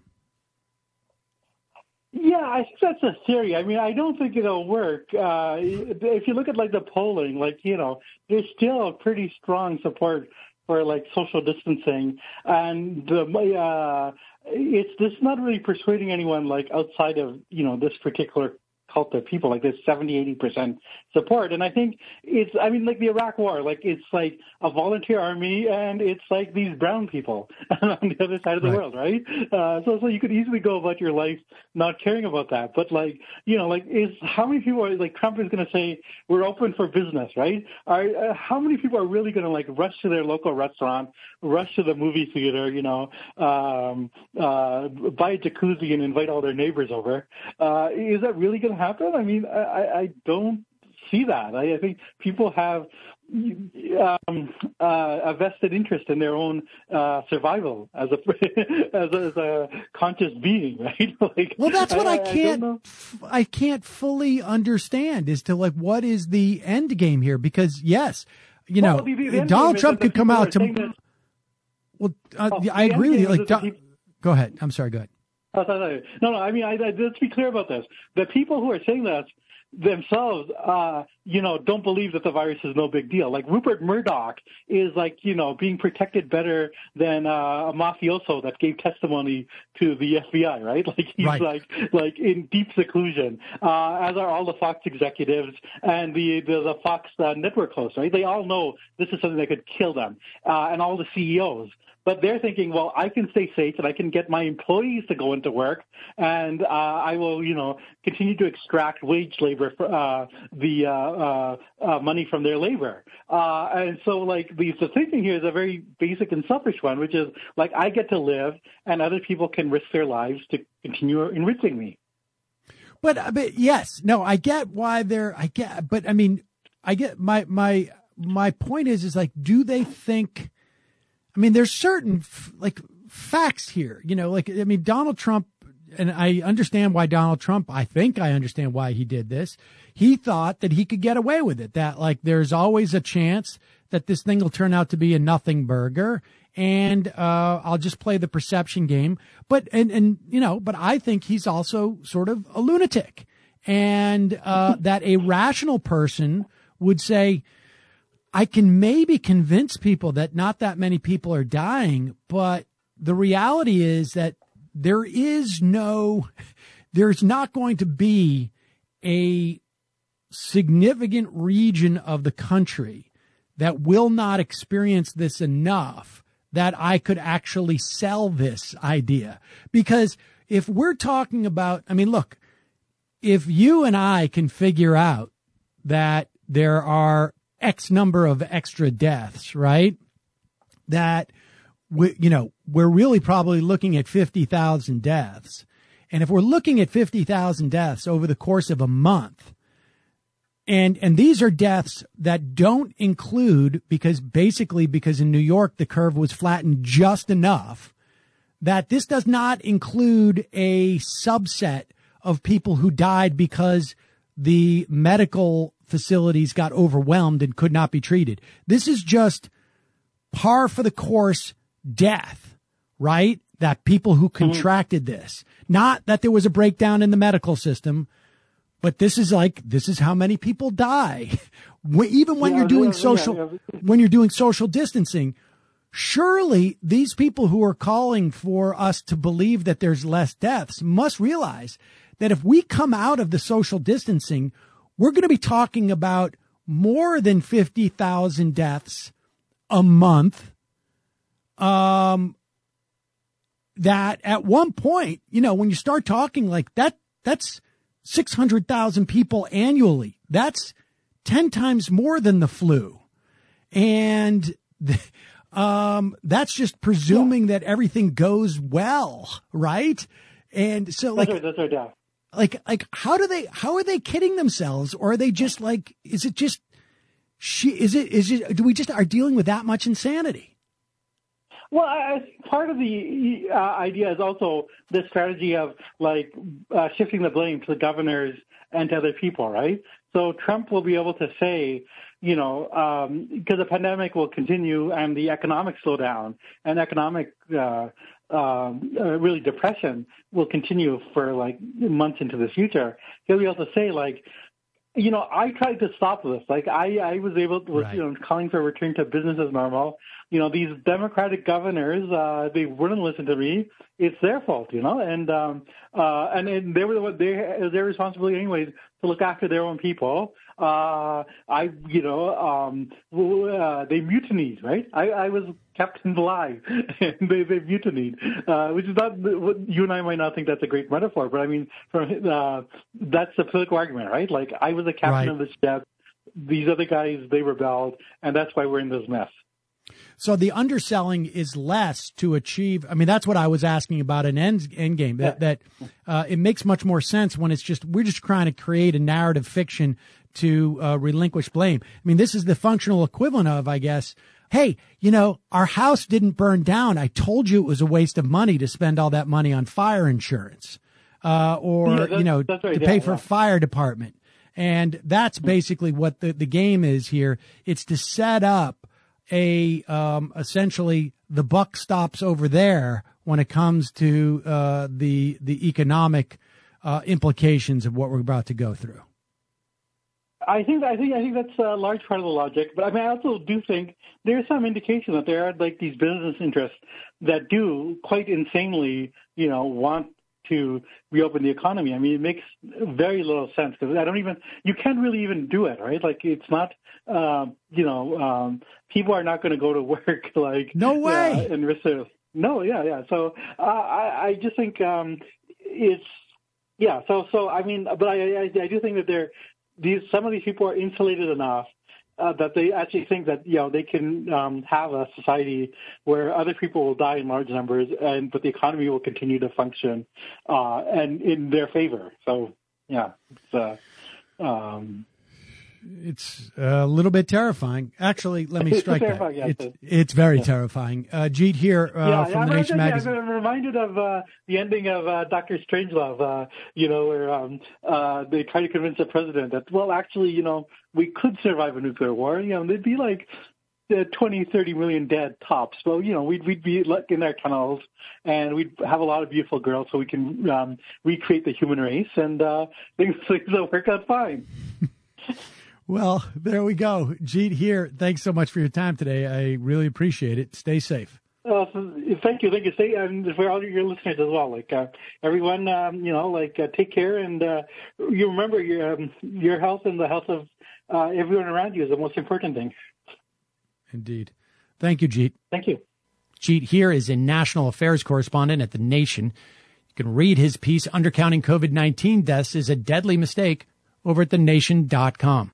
Speaker 5: Yeah, I think that's a theory. I mean, I don't think it'll work. If you look at like the polling, like, you know, there's still pretty strong support for like social distancing, and it's not really persuading anyone like outside of, you know, this particular cult of people. Like there's 70-80% support, and I think like the Iraq War, like it's like a volunteer army, and it's like these brown people on the other side of the world, right? So you could easily go about your life not caring about that. But like, you know, like how many people are like Trump is going to say we're open for business, right? How many people are really going to like rush to their local restaurant, rush to the movie theater, you know, buy a jacuzzi and invite all their neighbors over? Is that really going to happen? I mean, I don't see that. I think people have a vested interest in their own survival as a conscious being, right? Like,
Speaker 1: well, that's what I can't fully understand as to like what is the end game here, because yes, you know, Donald Trump could come out to. Well, I agree with you. Like, go ahead. I'm sorry. Go ahead.
Speaker 5: No. I mean, let's be clear about this. The people who are saying that themselves, you know, don't believe that the virus is no big deal. Like Rupert Murdoch is like, you know, being protected better than a mafioso that gave testimony to the FBI, right? Like he's like in deep seclusion, as are all the Fox executives and the Fox network hosts, right? They all know this is something that could kill them, and all the CEOs. But they're thinking, well, I can stay safe and I can get my employees to go into work, and I will, you know, continue to extract wage labor for the money from their labor. And so, like, the thinking here is a very basic and selfish one, which is like I get to live, and other people can risk their lives to continue enriching me.
Speaker 1: But yes, no, I get why but I mean, I get my point is like, do they think? I mean, there's certain like facts here, you know, like, I mean, Donald Trump, and I understand why Donald Trump, I think I understand why he did this. He thought that he could get away with it, that like there's always a chance that this thing will turn out to be a nothing burger. And I'll just play the perception game. But, and you know, but I think he's also sort of a lunatic, and that a rational person would say, I can maybe convince people that not that many people are dying, but the reality is that there's not going to be a significant region of the country that will not experience this enough that I could actually sell this idea. Because if we're talking about, I mean, look, if you and I can figure out that there are X number of extra deaths, right? That we're really probably looking at 50,000 deaths. And if we're looking at 50,000 deaths over the course of a month, and these are deaths that don't include, because in New York, the curve was flattened just enough that this does not include a subset of people who died because the medical facilities got overwhelmed and could not be treated. This is just par for the course death, right? That people who contracted this, not that there was a breakdown in the medical system, but this is how many people die. Even when you're doing social distancing, surely these people who are calling for us to believe that there's less deaths must realize that if we come out of the social distancing, we're going to be talking about more than 50,000 deaths a month. That at one point, you know, when you start talking like that, that's 600,000 people annually. That's 10 times more than the flu. And that's just presuming that everything goes well, right? And so, like,
Speaker 5: that's right, yeah.
Speaker 1: Like how are they kidding themselves? Or are they just like, do we just are dealing with that much insanity?
Speaker 5: Well, I think part of the idea is also the strategy of like shifting the blame to the governors and to other people, right? So Trump will be able to say, because the pandemic will continue and the economic slowdown and economic really depression will continue for like months into the future. He'll be able to say like, I tried to stop this. Like I was able to,
Speaker 1: right.
Speaker 5: Calling for a return to business as normal. These Democratic governors, they wouldn't listen to me. It's their fault, and they were their responsibility anyways to look after their own people. They mutinied, right? I was kept alive, and they mutinied, which is not what you and I might not think that's a great metaphor, but I mean, that's the political argument, right? Like I was a captain of the ship. These other guys, they rebelled, and that's why we're in this mess.
Speaker 1: So the underselling is less to achieve. I mean, that's what I was asking about an end game. That it makes much more sense when we're just trying to create a narrative fiction to relinquish blame. I mean, this is the functional equivalent of, I guess, hey, our house didn't burn down. I told you it was a waste of money to spend all that money on fire insurance, to pay for a fire department. And that's basically what the game is here. It's to set up essentially the buck stops over there when it comes to the economic implications of what we're about to go through.
Speaker 5: I think that's a large part of the logic, but I mean, I also do think there's some indication that there are like these business interests that do quite insanely, want to reopen the economy. I mean, it makes very little sense because you can't really even do it, right? Like it's not, people are not going to go to work like
Speaker 1: no way
Speaker 5: and risk their, no, yeah. So I just think it's So I mean, but I do think that some of these people are insulated enough that they actually think that they can have a society where other people will die in large numbers, but the economy will continue to function and in their favor. So yeah,
Speaker 1: it's a little bit terrifying. Actually, let me strike that. It's very terrifying. Jeet here from The Nation magazine.
Speaker 5: I'm reminded of the ending of Dr. Strangelove, where they try to convince the president that, well, actually, we could survive a nuclear war. There'd be like 20, 30 million dead tops. Well, we'd be in our tunnels, and we'd have a lot of beautiful girls, so we can recreate the human race, and things will work out fine.
Speaker 1: Well, there we go. Jeet here. Thanks so much for your time today. I really appreciate it. Stay safe.
Speaker 5: Thank you. Stay, and for all your listeners as well. Like everyone, take care, and you remember your health and the health of everyone around you is the most important thing.
Speaker 1: Indeed. Thank you, Jeet.
Speaker 5: Thank you.
Speaker 1: Jeet here is a national affairs correspondent at The Nation. You can read his piece, Undercounting COVID-19 Deaths is a Deadly Mistake, over at thenation.com.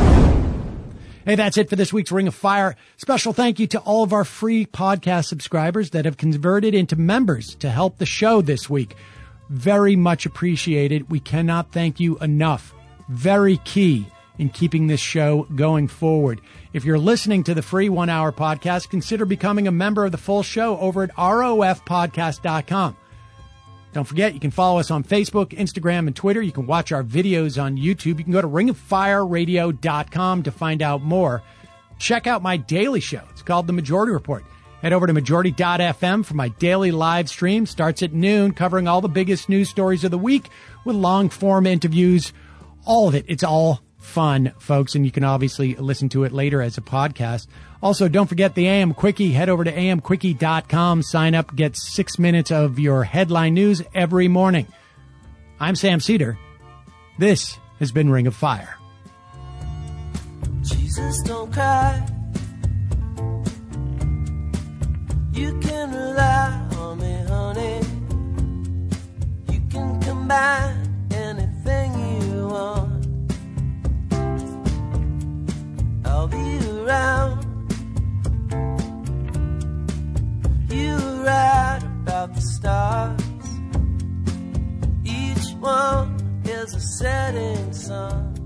Speaker 1: Hey, that's it for this week's Ring of Fire. Special thank you to all of our free podcast subscribers that have converted into members to help the show this week. Very much appreciated. We cannot thank you enough. Very key in keeping this show going forward. If you're listening to the free 1 hour podcast, consider becoming a member of the full show over at rofpodcast.com. Don't forget, you can follow us on Facebook, Instagram, and Twitter. You can watch our videos on YouTube. You can go to ringoffireradio.com to find out more. Check out my daily show. It's called The Majority Report. Head over to majority.fm for my daily live stream. Starts at noon, covering all the biggest news stories of the week with long-form interviews. All of it. It's all fun, folks, and you can obviously listen to it later as a podcast. Also, don't forget the AM Quickie. Head over to amquickie.com. Sign up, get 6 minutes of your headline news every morning. I'm Sam Cedar. This has been Ring of Fire.
Speaker 2: Jesus, don't cry. You can rely on me, honey. You can combine anything you want. I'll be around. You were right about the stars, each one towards the setting sun.